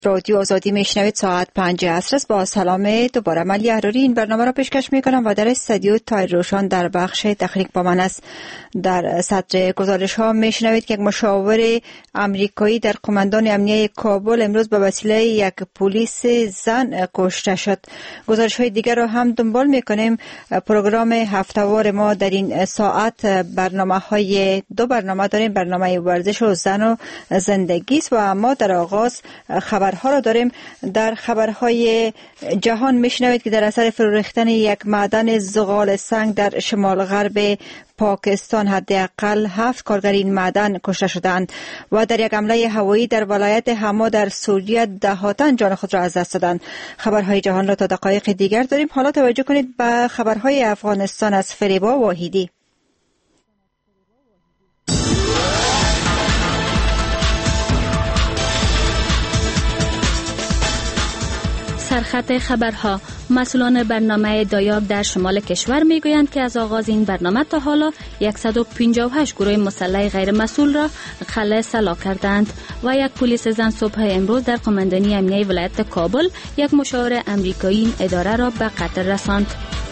رادیو آزادی میشنوید. ساعت 5 عصر است. با سلام دوباره من یحراری این برنامه را پیشکش میکنم و در استودیو تایر روشان در بخش تکنیک با من است. در سطر گزارش ها میشنوید که یک مشاور امریکایی در قماندان امنیه کابل امروز به وسیله یک پلیس زن کشته شد. گزارش های دیگر را هم دنبال میکنیم. پروگرام هفتهوار ما در این ساعت دو برنامه داریم. برنامه ورزش و زن و زندگی است و ما در آغاز خبرها را داریم. در خبرهای جهان میشنوید که در اثر فرو ریختن یک معدن زغال سنگ در شمال غرب پاکستان حداقل 7 کارگر این معدن کشته شدند و در یک حمله هوایی در ولایت حما در سوریه دهاتن جان خود را از دست دادند. خبرهای جهان را تا دقایق دیگر داریم. حالا توجه کنید به خبرهای افغانستان از فریبا واحدی. سرخط خبرها. مسئولان برنامه دایاب در شمال کشور میگویند که از آغاز این برنامه تا حالا 158 گروه مسلح غیر مسئول را خلع سلاح کردند و یک پلیس زن صبح امروز در قماندانی امنیه ولایت کابل یک مشاور امریکایی این اداره را به قتل رساند.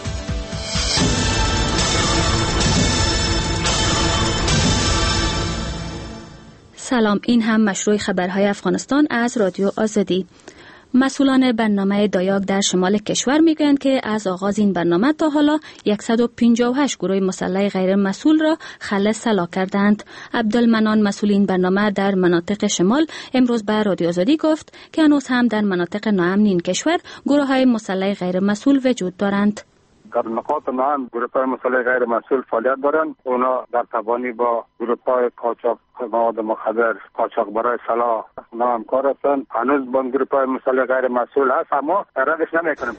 سلام، این هم مشروع خبرهای افغانستان از رادیو آزادی. مسئولان برنامه دایاگ در شمال کشور میگویند که از آغاز این برنامه تا حالا 158 گروه مسلح غیر مسئول را خلع سلاح کردند. عبدالمنان مسئول این برنامه در مناطق شمال امروز به رادیو آزادی گفت که هنوز هم در مناطق ناامن این کشور گروه های مسلح غیر مسئول وجود دارند. در نقاط نام گروه‌های مسلح غیر مسئول فعالیت دارند. اونا در تبانی با گروه‌های قاچاق مواد مخدر، قاچاق برای سلاح نام کار هستند. هنوز با گروه‌های مسلح غیر مسئول هست اما ردش نمی‌کنیم.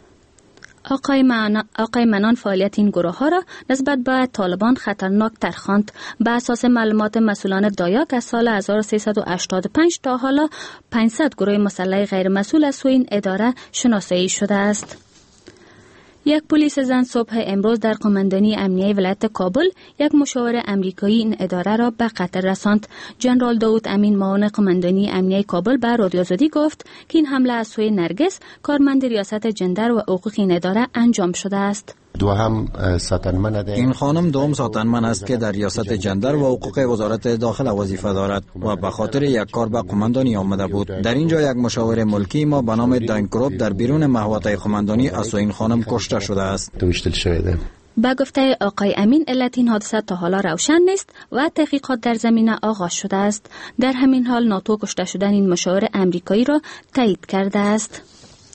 آقای منان فعالیت این گروه ها را نسبت به طالبان خطرناک تر خواند. به اساس معلومات مسئولان دایاک از سال 1385 تا حالا 500 گروه مسلح غیر مسئول از سوی این اداره شناسایی شده است. یک پلیس زن صبح امروز در قماندانی امنیه ولایت کابل یک مشاور امریکایی این اداره را به قتل رساند. جنرال داود امین معاون قماندانی امنیه کابل به رادیو آزادی گفت که این حمله از سوی نرگس کارمند ریاست جندر و حقوق این اداره انجام شده است. این خانم دوم ساتنمن است که در ریاست جندر و حقوق وزارت داخل وظیفه دارد و به خاطر یک کار به قماندانی آمده بود. در اینجا یک مشاور ملکی ما به نام داین کروپ در بیرون محوطه قماندانی از این خانم کشته شده است. با گفته آقای امین علت این حادثه تا حالا روشن نیست و تحقیقات در زمینه آغاز شده است. در همین حال ناتو کشته شدن این مشاور امریکایی را تایید کرده است.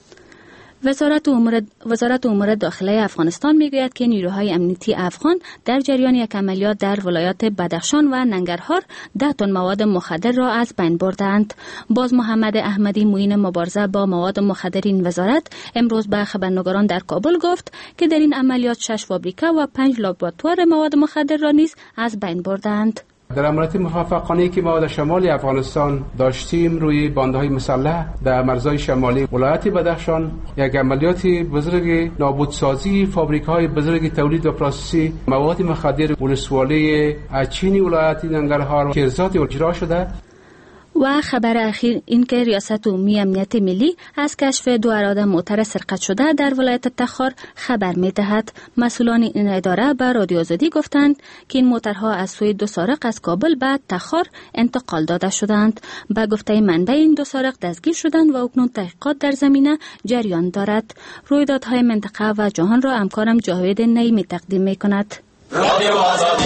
وزارت امور داخلی افغانستان میگوید که نیروهای امنیتی افغان در جریان یک عملیات در ولایات بدخشان و ننگرهار 10 تن مواد مخدر را از بین بردند. باز محمد احمدی معین مبارزه با مواد مخدر این وزارت امروز به خبرنگاران در کابل گفت که در این عملیات 6 فابریکه و 5 لابراتوار مواد مخدر را نیز از بین بردند. در عملیات موفقانه که ما در شمال افغانستان داشتیم روی باندهای مسلح در مرزهای شمالی ولایت بدخشان یک عملیات بزرگ نابودسازی فابریک‌های بزرگ تولید و پروسسی مواد مخدر ولسوالی اچینی ولایت ننگرهار کیرزاد اجرا شده. و خبر اخیر این که ریاست عمومی امنیت ملی از کشف 2 اراده موتر سرقت شده در ولایت تخار خبر می‌دهد. مسئولان این اداره به رادیو آزادی گفتند که این موترها از سوی 2 سارق از کابل به تخار انتقال داده شدند. به گفته منبع این 2 سارق دستگیر شدند و اکنون تحقیقات در زمینه جریان دارد. رویدادهای منطقه و جهان را همکارم جاوید نعیمی تقدیم می‌کند. رادیو آزادی.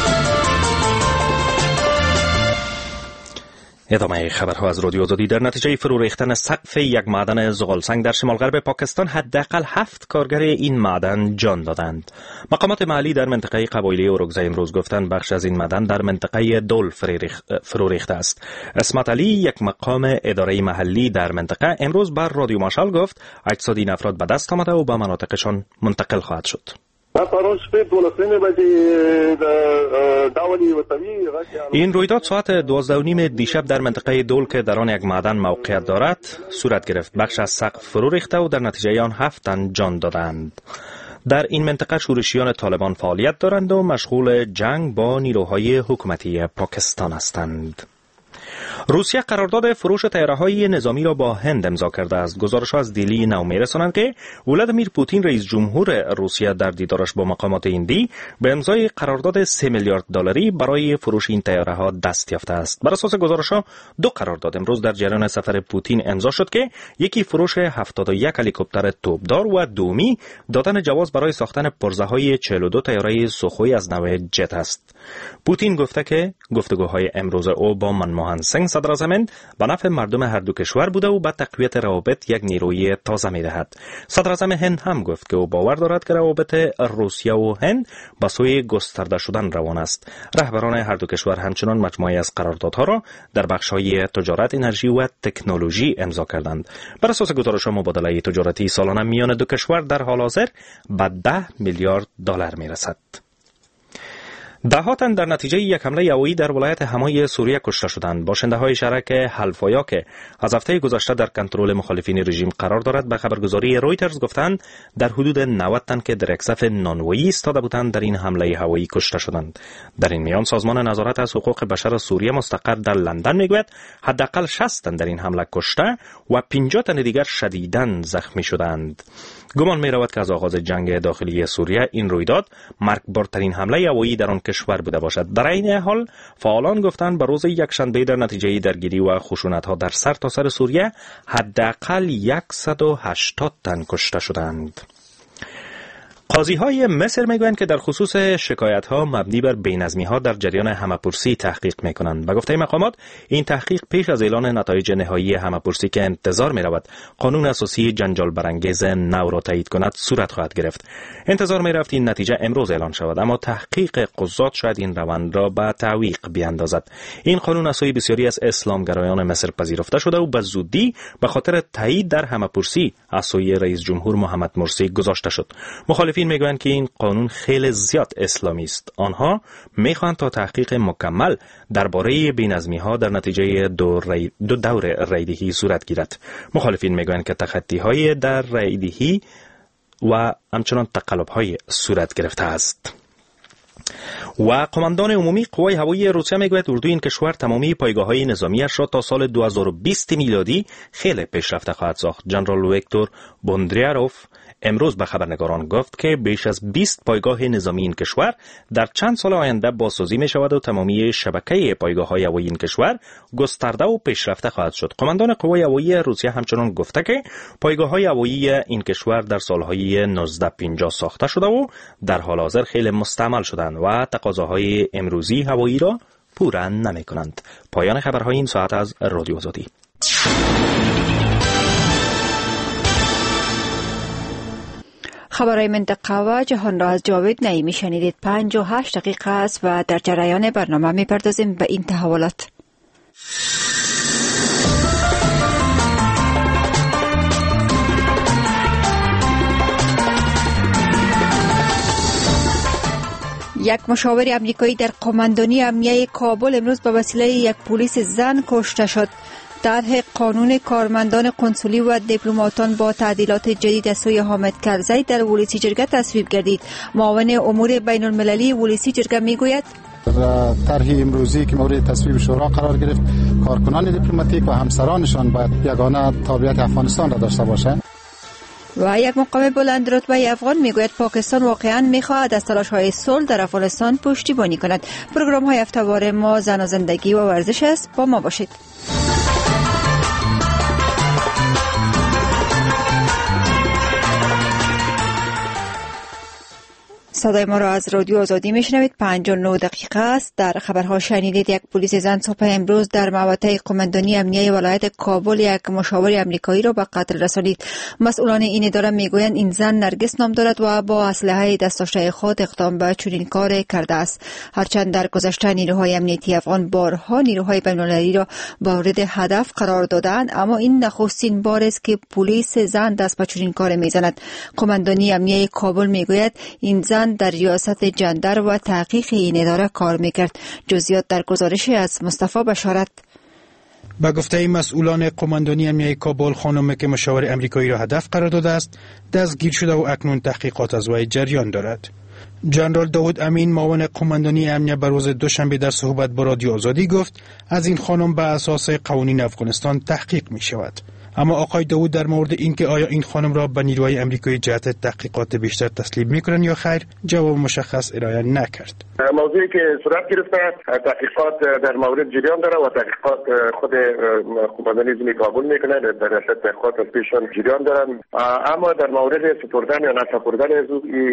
ادامه خبرها از رادیو آزادی. در نتیجه فرو ریختن سقف یک معدن زغال سنگ در شمال غرب پاکستان حداقل 7 کارگر این معدن جان دادند. مقامات محلی در منطقه قبایلی اورگزای امروز گفتند بخش از این معدن در منطقه دول فرو ریخته است. اسمت علی یک مقام اداره محلی در منطقه امروز بر رادیو ماشال گفت اجساد این افراد به دست آمده و به مناطقشان منتقل خواهد شد. این رویداد ساعت 12:30 دیشب در منطقه دول که در آن یک معدن موقعیت دارد صورت گرفت. بخش از سقف فرو ریخته و در نتیجه آن 7 تن جان دادند. در این منطقه شورشیان طالبان فعالیت دارند و مشغول جنگ با نیروهای حکومتی پاکستان هستند. روسیه قرارداد فروش طیاره‌های نظامی را با هند امضا کرده است. گزارش‌ها از دیلی نو می‌رسانند که ولادیمیر پوتین رئیس جمهور روسیه در دیدارش با مقامات هندی به امضای قرارداد 3 میلیارد دلاری برای فروش این طیاره‌ها دست یافته است. بر اساس گزارش‌ها 2 قرارداد امروز در جریان سفر پوتین امضا شد که یکی فروش 71 هلیکوپتر توپدار و دومی دادن جواز برای ساختن پرزه‌های 42 طیاره سوخوی از نوع جت است. پوتین گفته که گفتگوهای امروز او با منموهن سنگ صدر اعظم هند به نفع مردم هر دو کشور بوده و به تقویت روابط یک نیروی تازه می‌دهد. صدر اعظم هند هم گفت که او باور دارد که روابط روسیه و هند به سوی گسترده شدن روان است. رهبران هر دو کشور همچنان مجموعه‌ای از قراردادها را در بخش‌های تجارت، انرژی و تکنولوژی امضا کردند. بر اساس گزارش‌ها مبادله تجارتی سالانه میان دو کشور در حال حاضر به 10 میلیارد دلار می‌رسد. ده‌ها تن در نتیجه یک حمله هوایی در ولایت حمای سوریه کشته شدند. باشنده‌های شهرک حلفایا که از هفته گذشته در کنترل مخالفین رژیم قرار دارد به خبرگزاری رویترز گفتند در حدود 90 تن که در یک صف نانوایی ایستاده بودند در این حمله هوایی کشته شدند. در این میان سازمان نظارت از حقوق بشر سوریه مستقر در لندن میگوید حداقل 60 تن در این حمله کشته و 50 تن دیگر شدیداً زخمی شدند. گمان می رود که از آغاز جنگ داخلی سوریه این رویداد مرگبارترین حمله هوایی در آن کشور بوده باشد. در این حال فعالان گفتند به روز یکشنبه در نتیجه درگیری و خشونت‌ها در سرتاسر سوریه حداقل 180 تن کشته شدند. قاضی‌های مصر میگویند که در خصوص شکایت‌ها مبنی بر بی‌نظمی‌ها در جریان همه‌پرسی تحقیق می‌کنند. به گفته مقامات این تحقیق پیش از اعلان نتایج نهایی همه‌پرسی که انتظار می‌رود قانون اساسی جنجال برانگیز نو را تایید کند صورت خواهد گرفت. انتظار می‌رفت این نتیجه امروز اعلان شود، اما تحقیق قضات شاید این روند را به تعویق بیاندازد. این قانون از سوی بسیاری از اسلامگرایان مصر پذیرفته شده و به زودی به خاطر تایید در همه‌پرسی از سوی رئیس جمهور محمد مرسی گذاشته شد. مخالفین میگویند که این قانون خیلی زیاد اسلامی است. آنها میخواهند تا تحقیق مکمل درباره بی‌نظمی‌ها در نتیجه دو دور رایدهی صورت گیرد. مخالفین میگویند که تخطی‌های در رایدهی و همچنان تقلب‌های صورت گرفته است. و قماندان عمومی قوای هوایی روسیه میگوید اردوی این کشور تمامی پایگاه‌های نظامی‌اش را تا سال 2020 میلادی خیلی پیشرفته خواهد ساخت. جنرال ویکتور بوندریاروف امروز به خبرنگاران گفت که بیش از 20 پایگاه نظامی این کشور در چند سال آینده بازسازی می شود و تمامی شبکه پایگاه‌های هوایی این کشور گسترده و پیشرفته خواهد شد. قماندان قوای هوایی روسیه همچنان گفته که پایگاه‌های هوایی این کشور در سالهای 1950 ساخته شده و در حال حاضر خیلی مستعمل شدند و تقاضاهای امروزی هوایی را پورا نمی‌کنند. پایان خبرهای این ساعت از رادیو آزادی. خبرهای منطقه و جهان را از جاوید نعیمی شنیدید. 58 دقیقه است و در جریان برنامه می‌پردازیم به این تحولات. یک مشاور امریکایی در قماندانی امنیه کابل امروز به وسیله یک پلیس زن کشته شد. طرح قانون کارمندان قنصلی و دیپلماتان با تعدیلات جدید از سوی حامد کرزی در ولسی جرگه تصویب گردید. معاون امور بین المللی ولسی جرگه میگوید طرح امروزی که مورد تصویب شورا قرار گرفت کارکنان دیپلماتیک و همسرانشان باید یگانه تابعیت افغانستان را داشته باشند. و یک مقام بلند رتبه افغان میگوید پاکستان واقعا میخواهد از تلاش‌های صلح در افغانستان پشتیبانی کند. پروگرام‌های هفته‌وار ما زن و زندگی و ورزش است. با ما باشید. صدای ما را از رادیو آزادی میشنوید. 59 دقیقه است. در خبرها شنیدید یک پلیس زن صبح امروز در محوطه قماندانی امنیه ولایت کابل یک مشاور امریکایی را به قتل رسانید. مسئولان این اداره میگویند این زن نرگس نام دارد و با اسلحه دستاشته خود اقدام به چنین کار کرده است. هرچند در گذشته نیروهای امنیتی افغان بارها نیروهای بین‌المللی را مورد هدف قرار دادند، اما این نخستین بار است که پلیس زن دست به چنین کار میزند. قماندانی امنیه کابل میگوید این زن در ریاست جندر و تحقیق این اداره کار میکرد. جزئیات در گزارش از مصطفی بشارت. با گفته مسئولان قماندانی امنیه کابل، خانمی که مشاور امریکایی را هدف قرار داده است دستگیر شده و اکنون تحقیقات از وی جریان دارد. جنرال داود امین معاون قماندانی امنیت بر روز دوشنبه در صحبت با رادیو آزادی گفت از این خانم به اساس قوانین افغانستان تحقیق می شود. اما آقای داود در مورد اینکه آیا این خانم را به نیروهای آمریکایی جهت تحقیقات بیشتر تسلیم میکنند یا خیر جواب مشخص ارائه نکرد. موضوعی که صورت گرفته تحقیقات در مورد جریان داره و تحقیقات خود قماندانی ضمن کابل میکنه، در اصل تحقیقات از پیشان جریان دارن، اما در مورد سپردن یا نسپردن از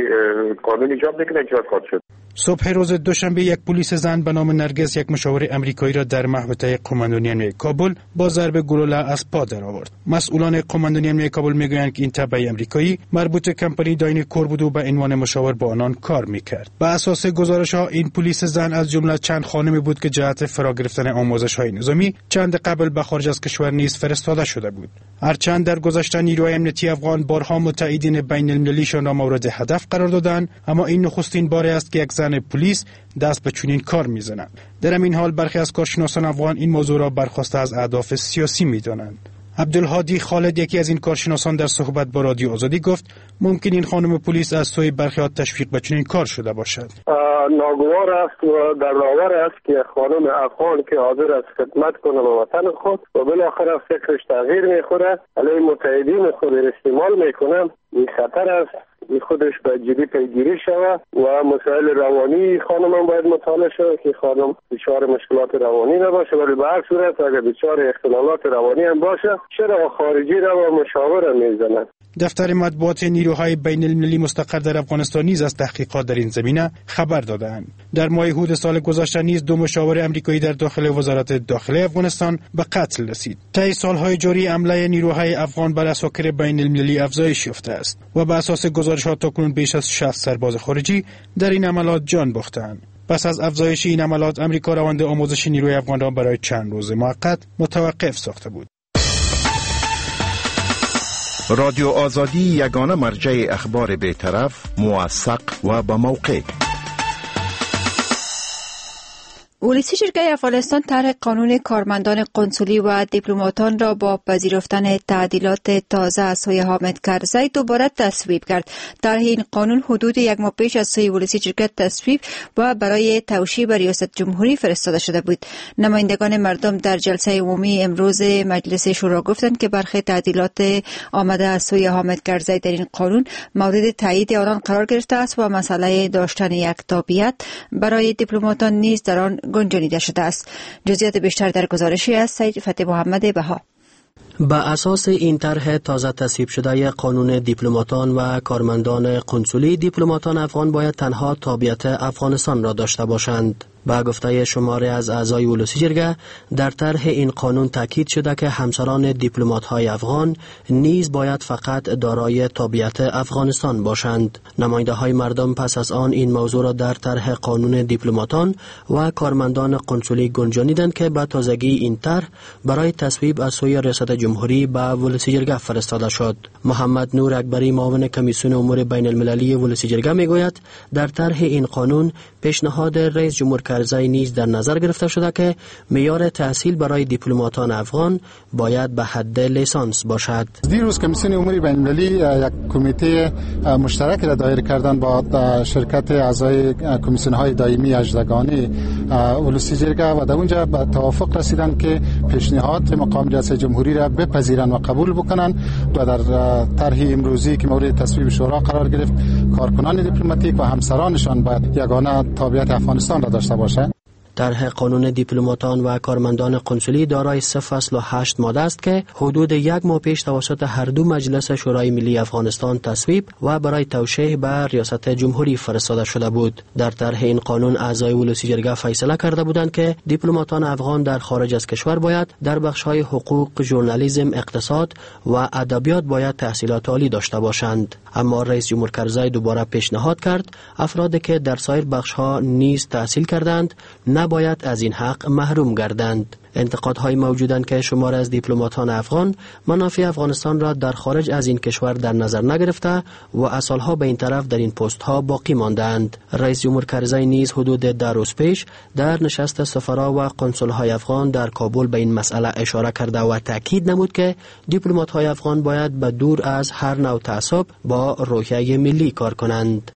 قانون ایجاب میکنه اجازه خواهد شد. صبح روز دوشنبه یک پلیس زن به نام نرگس یک مشاور آمریکایی را در محوطه قماندانی امنیتی کابل با ضرب گلوله از پا درآورد. مسئولان قماندانی امنیتی کابل میگویند که این تبع آمریکایی مربوط کمپانی داین کور بود و به عنوان مشاور با آنان کار میکرد. بر اساس گزارش‌ها این پلیس زن از جمله چند خانمی بود که جهت فرا گرفتن آموزش‌های نظامی چند قبل به خارج از کشور نیز فرستاده شده بود. هرچند در گذشته نیروهای امنیتی افغان بارها متحدین بین المللیشان را مورد هدف قرار دادند، اما این نخستین بار است که یک زن پلیس دست به چنین کار میزند. در این حال برخی از کارشناسان افغان این موضوع را برخواسته از اهداف سیاسی میدانند. عبدالهادی خالد یکی از این کارشناسان در صحبت با رادیو آزادی گفت ممکن این خانم پلیس از سوی برخی ها تشویق به چنین کار شده باشد. ناگوار است و در باور است که خانم افغان که حاضر است خدمت کنه به وطن خود و بالاخره فکرش تغییر میخوره علیه متحدین خود استعمال میکنه، این خطر است. این خودش به جدی پیگیری شود و مسائل روانی خانم هم باید مطالعه شود که خانم دچار مشکلات روانی نباشه، ولی به هر صورت اگر دچار اختلالات روانی هم باشه چرا خارجی را و مشاور میزنند. دفتر مطبوعات نیروهای بین المللی مستقر در افغانستان نیز از تحقیقات در این زمینه خبر دادند. در ماه اود سال گذشته نیز 2 مشاور آمریکایی در داخل وزارت داخلی افغانستان به قتل رسید. طی سالهای جاری حمله نیروهای افغان بر اساکر بین المللی افزایش یافته است و به اساس گزارش‌ها تاکنون بیش از 60 سرباز خارجی در این عملیات جان باختند. پس از افزایش این عملیات امریکا روند آموزش نیروی افغان را برای چند روز موقت متوقف ساخته بود. رادیو آزادی یگانه مرجع اخبار بی‌طرف، موثق و با موقع. ولسی جرگه افغانستان طرح قانون کارمندان قنسولی و دیپلماتان را با پذیرفتن تعدیلات تازه از سوی حامد کرزی دوباره تصویب کرد. طرح این قانون حدود یک ماه پیش از سوی ولسی جرگه تصویب و برای توشیح به ریاست جمهوری فرستاده شده بود. نمایندگان مردم در جلسه عمومی امروز مجلس شورا گفتند که برخی تعدیلات آمده از سوی حامد کرزی در این قانون مورد تایید آنان قرار گرفته است و مسئله داشتن یک تابعیت برای دیپلماتان نیز در آن گنجانیده شده است. جزئیات بیشتر در گزارشی از سید فتح محمد بها. به اساس این طرح تازه تصویب شده قانون دیپلماتان و کارمندان قنسولی، دیپلماتان افغان باید تنها تابعیت افغانستان را داشته باشند. با گفته شماری از اعضای ولسی جرگه در طرح این قانون تاکید شده که همسران دیپلمات‌های افغان نیز باید فقط دارای تابعیت افغانستان باشند. نماینده‌های مردم پس از آن این موضوع را در طرح قانون دیپلماتان و کارمندان قنسولی گنجانیدند که به تازگی این طرح برای تصویب از سوی ریاست جمهوری به ولسی جرگه فرستاده شد. محمد نور اکبری معاون کمیسیون امور بین المللی ولسی جرگه میگوید در طرح این قانون پیشنهاد رئیس جمهور کرزی نیز در نظر گرفته شده که معیار تحصیل برای دیپلماتان افغان باید به حد لیسانس باشد. دیروز کمیسیون امور بین المللی یک کمیته مشترک را دایر کردن با شرکت اعضای کمیسیون های دائمی اجزاگانی ولسی جرگه و در اونجا به توافق رسیدن که پیشنهاد مقام ریاست جمهوری را بپذیرند و قبول بکنند و در طرح امروزی که مورد تصویب شورا قرار گرفت کارکنان دیپلماتیک و همسرانشان باید یگانه تابعیت افغانستان را داشته باشند. طرح قانون دیپلماتان و کارمندان قنسولی دارای 3 فصل و 8 ماده است که حدود یک ماه پیش توسط هر دو مجلس شورای ملی افغانستان تصویب و برای توشیح به ریاست جمهوری فرستاده شده بود. در طرح این قانون اعضای ولسی جرگه فیصله کرده بودند که دیپلماتان افغان در خارج از کشور باید در بخش‌های حقوق، ژورنالیسم، اقتصاد و ادبیات باید تحصیلات عالی داشته باشند. اما رئیس جمهور کرزی دوباره پیشنهاد کرد افرادی که در سایر بخش‌ها نیز تحصیل کردند نباید از این حق محروم گردند. انتقادهای موجودند که شمار از دیپلماتان افغان منافع افغانستان را در خارج از این کشور در نظر نگرفته و از سالها به این طرف در این پست ها باقی ماندند. رئیس جمهور کرزی نیز حدود 10 روز پیش در نشست سفرا و قنسل های افغان در کابل به این مسئله اشاره کرده و تاکید نمود که دیپلمات های افغان باید به دور از هر نوع تعصب با روحیه ملی کار کنند.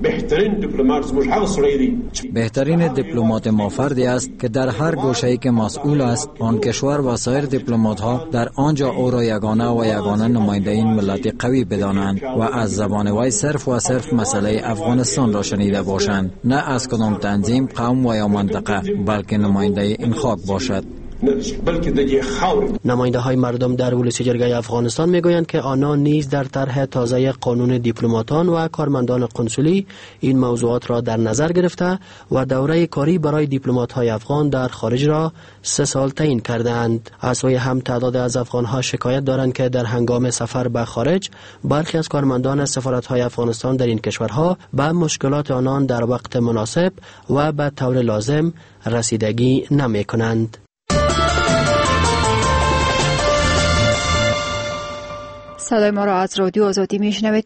بهترین دیپلمات ما فردی است که در هر گوشه‌ای که مسئول است آن کشور و سایر دیپلمات ها در آنجا او را یگانه نماینده این ملت قوی بدانند و از زبان وی صرف و صرف مسئله افغانستان را شنیده باشند، نه از کدام تنظیم، قوم و یا منطقه، بلکه نماینده این خاک باشد. نماینده های مردم در ولسی جرگه افغانستان میگویند که آنها نیز در طرح تازه قانون دیپلماتان و کارمندان قنسولی این موضوعات را در نظر گرفته و دوره کاری برای دیپلمات های افغان در خارج را 3 سال تعیین کردند. از سوی هم تعداد از افغان ها شکایت دارند که در هنگام سفر به خارج برخی از کارمندان سفارت های افغانستان در این کشورها به مشکلات آنان در وقت مناسب و به طور لازم رسیدگی نمی کنند. صدای ما را از رادیو آزادی میشنوید.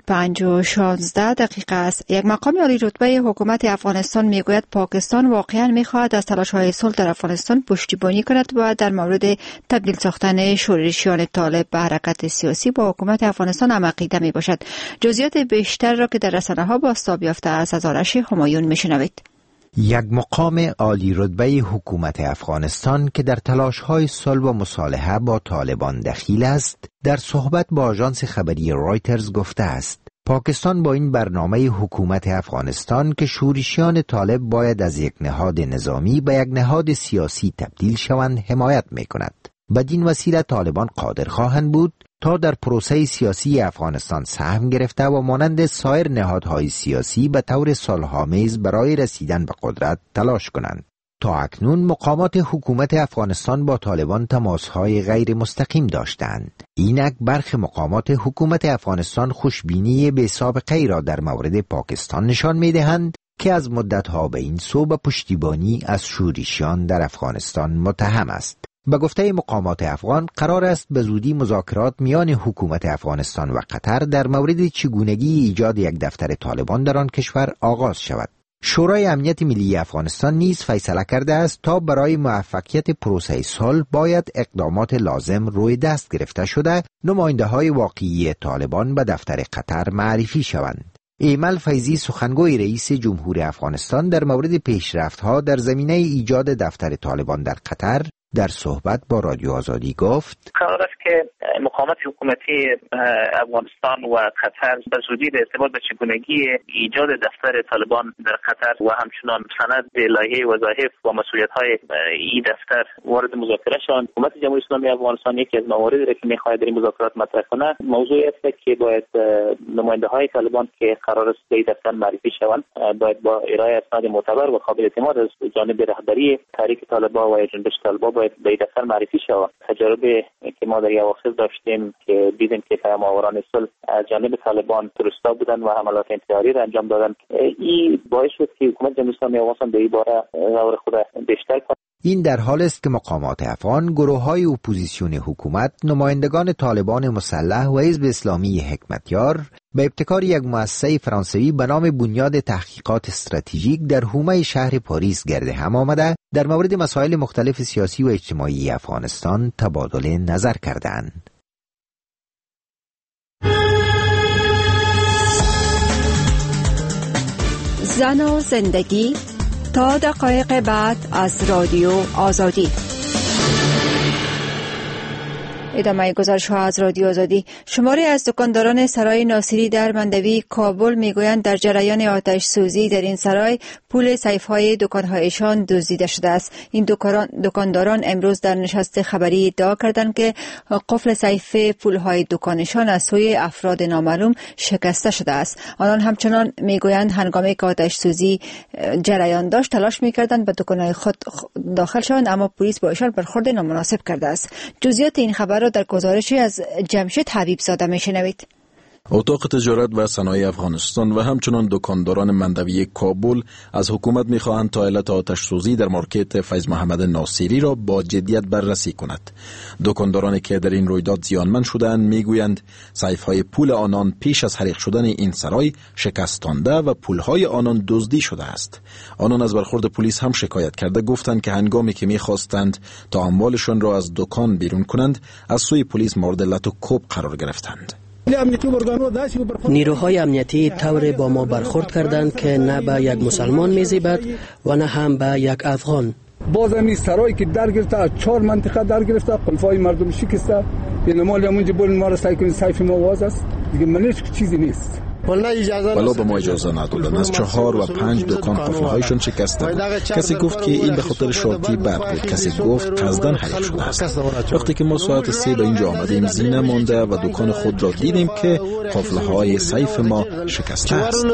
5:16 است. یک مقام عالی رتبه حکومت افغانستان میگوید پاکستان واقعا میخواهد از تلاش‌های صلح در افغانستان پشتیبانی کند و در مورد تبدیل ساختن شورشیان طالب به حرکت سیاسی با حکومت افغانستان هم عقیده میباشد. جزئیات بیشتر را که در رسانه‌ها بازتاب یافته است از آرش همایون میشنوید. یک مقام عالی رتبه حکومت افغانستان که در تلاش‌های صلح و مصالحه با طالبان دخیل است، در صحبت با آژانس خبری رایترز گفته است پاکستان با این برنامه حکومت افغانستان که شورشیان طالب باید از یک نهاد نظامی به یک نهاد سیاسی تبدیل شوند حمایت می‌کند. بدین وسیله طالبان قادر خواهند بود تا در پروسه سیاسی افغانستان سهم گرفته و مانند سایر نهادهای سیاسی به طور صلح‌آمیز برای رسیدن به قدرت تلاش کنند. تا اکنون مقامات حکومت افغانستان با طالبان تماس‌های غیر مستقیم داشتند. اینک برخی مقامات حکومت افغانستان خوشبینی بی سابقه‌ای را در مورد پاکستان نشان می‌دهند که از مدت‌ها به این سو به پشتیبانی از شورشیان در افغانستان متهم است. به گفته مقامات افغان قرار است به زودی مذاکرات میان حکومت افغانستان و قطر در مورد چگونگی ایجاد یک دفتر طالبان در آن کشور آغاز شود. شورای امنیت ملی افغانستان نیز فیصله کرده است تا برای موفقیت پروسه صلح باید اقدامات لازم روی دست گرفته شده نماینده‌های واقعی طالبان به دفتر قطر معرفی شوند. ایمل فیضی سخنگوی رئیس جمهور افغانستان در مورد پیشرفت‌ها در زمینه ایجاد دفتر طالبان در قطر در صحبت با رادیو آزادی گفت قرار است که مقامات حکومتی افغانستان و قطر به زودی به ارتباط به چگونگی ایجاد دفتر طالبان در قطر و همچنان سند لایحه وظایف و مسئولیت‌های این دفتر وارد مذاکره شوند. حکومت جمهوری اسلامی افغانستان یکی از مواردی را که می‌خواهد در این مذاکرات مطرح کند موضوعی است که باید نماینده‌های طالبان که قرار است به این دفتر معرفی شوند باید با ارائه اسناد معتبر و قابل اعتماد از جانب رهبری تحریک طالبان و جنبش طالبان باید به این دفتر معرفی شوند. تجربه که ما در اواخر داشتیم که دیدیم که پیام‌آوران صلح از جانب طالبان تروریستا بودن و حملات انتحاری را انجام دادن. این باعث شد که حکومت جمهوری اسلامی افغانستان به این باره غور خود بیشتر کند. این در حال است که مقامات افغان، گروه‌های اپوزیسیون حکومت، نمایندگان طالبان مسلح و حزب اسلامی حکمتیار به ابتکار یک مؤسسه فرانسوی به نام بنیاد تحقیقات استراتژیک در حومه شهر پاریس گرد هم آمده در مورد مسائل مختلف سیاسی و اجتماعی افغانستان تبادل نظر کردند. زن و زندگی تا دقایق بعد از رادیو آزادی. ادامه گزارش ها از رادیو آزادی. شماری از دکانداران سرای ناصری در مندوی کابل میگویند در جریان آتش سوزی در این سرای پول سیف های دکانهایشان دزدیده شده است. این دکانداران امروز در نشست خبری ادعا کردند که قفل سیف پول های دکانشان از سوی افراد نامعلوم شکسته شده است. آنان همچنان میگویند هنگامی که آتش سوزی جریان داشت تلاش میکردند به دکانهای خود داخل شوند، اما پلیس با ایشان برخورد نامناسب کرده است. جزئیات این خبر را در گزارشی از جمشید حبیب زاده میشنوید. اتاق تجارت و صنایع افغانستان و همچنان دکانداران مندوی کابل از حکومت می‌خواهند تا علت آتش‌سوزی در مارکت فیض محمد ناصری را با جدیت بررسی کند. دکاندارانی که در این رویداد زیانمند شدند میگویند سیف‌های پول آنان پیش از حریق شدن این سرای شکستانده و پول‌های آنان دزدی شده است. آنان از برخورد پلیس هم شکایت کرده گفتند که هنگامی که می‌خواستند تا اموالشان را از دکان بیرون کنند از سوی پلیس مورد لط و کوب قرار گرفتند. نیروهای امنیتی طوری با ما برخورد کردند که نه به یک مسلمان میزیبد و نه هم به یک افغان. باز همی سرایی که در گرفته از 4 منطقه در گرفته، قلفای مردم شکسته، یعنی مال همونجا بول ما را سعی کنید سیف ما واز است دیگه، منش چیزی نیست. ولی به ما اجازه ندادند. از 4 و 5 دکان قفل‌هایشان شکسته بود. کسی گفت که این به خاطر شارتی برق بود، کسی گفت قصداً حریق شده است. وقتی که ما ساعت 3 به اینجا آمدیم زینه مانده و دکان خود را دیدیم که قفل‌های سیف ما شکسته است.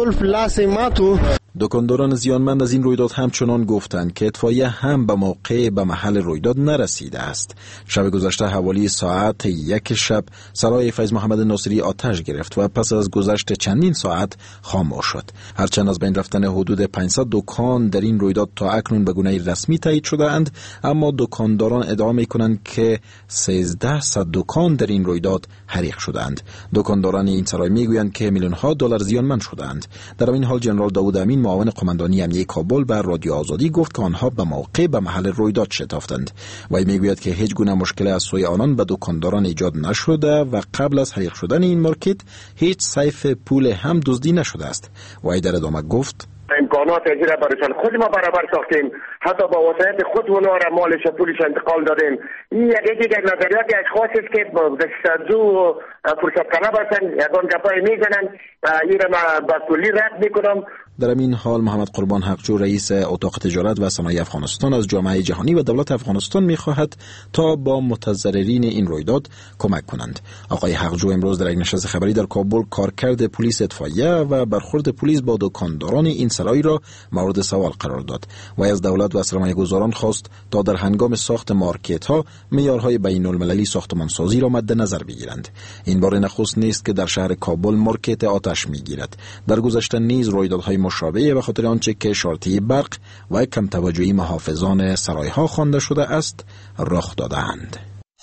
دکانداران زیانمند از این رویداد همچنان گفتند که اطفائیه هم به موقع به محل رویداد نرسیده است. شب گذشته حوالی ساعت 1 شب سرای فیض محمد ناصری آتش گرفت و پس از گذشت چندین ساعت خاموش شد. هرچند از بین رفتن حدود 500 دکان در این رویداد تا اکنون به گونه رسمی تایید شده اند، اما دکانداران ادعا می‌کنند که 1300 دکان در این رویداد حریق شدند. دکانداران این سرای میگویند که میلیون‌ها دلار زیانمند شدند. در این حال جنرال داوود امین معاون قماندانی امنیه کابل بر رادیو آزادی گفت که آنها به موقع به محل رویداد شتافتند. وی میگوید که هیچ گونه مشکل از سوی آنان به دکانداران ایجاد نشده و قبل از حریق شدن این مارکت هیچ سیف پول هم دزدی نشده است. وی در ادامه گفت امکانات اجرا برایشان خود ما برابر ساختیم، حتی با وسایل خود اونا را مالش پولش انتقال دادیم. این یک نظریات اشخاص است که با دسترزو و فرصت طلب هستند، یگان گپای میزنن و این را من با کلی رد میکنم. در این حال محمد قربان حقجو رئیس اتاق تجارت و صنایع افغانستان از جامعه جهانی و دولت افغانستان می‌خواهد تا با متضررین این رویداد کمک کنند. آقای حقجو امروز در یک نشست خبری در کابل کارکرد پلیس اطفائیه و برخورد پلیس با دکانداران این سرای را مورد سوال قرار داد و از دولت و سرمایه‌گذاران خواست تا در هنگام ساخت مارکت‌ها معیارهای بین‌المللی ساختمانسازی را مد نظر بگیرند. این بار نخست نیست که در شهر کابل مارکت آتش می‌گیرد. در گذشته نیز رویدادهای مشابه به خاطر آنچه که شارتی برق و کم توجهی محافظان سرایها خوانده شده است رخ دادند.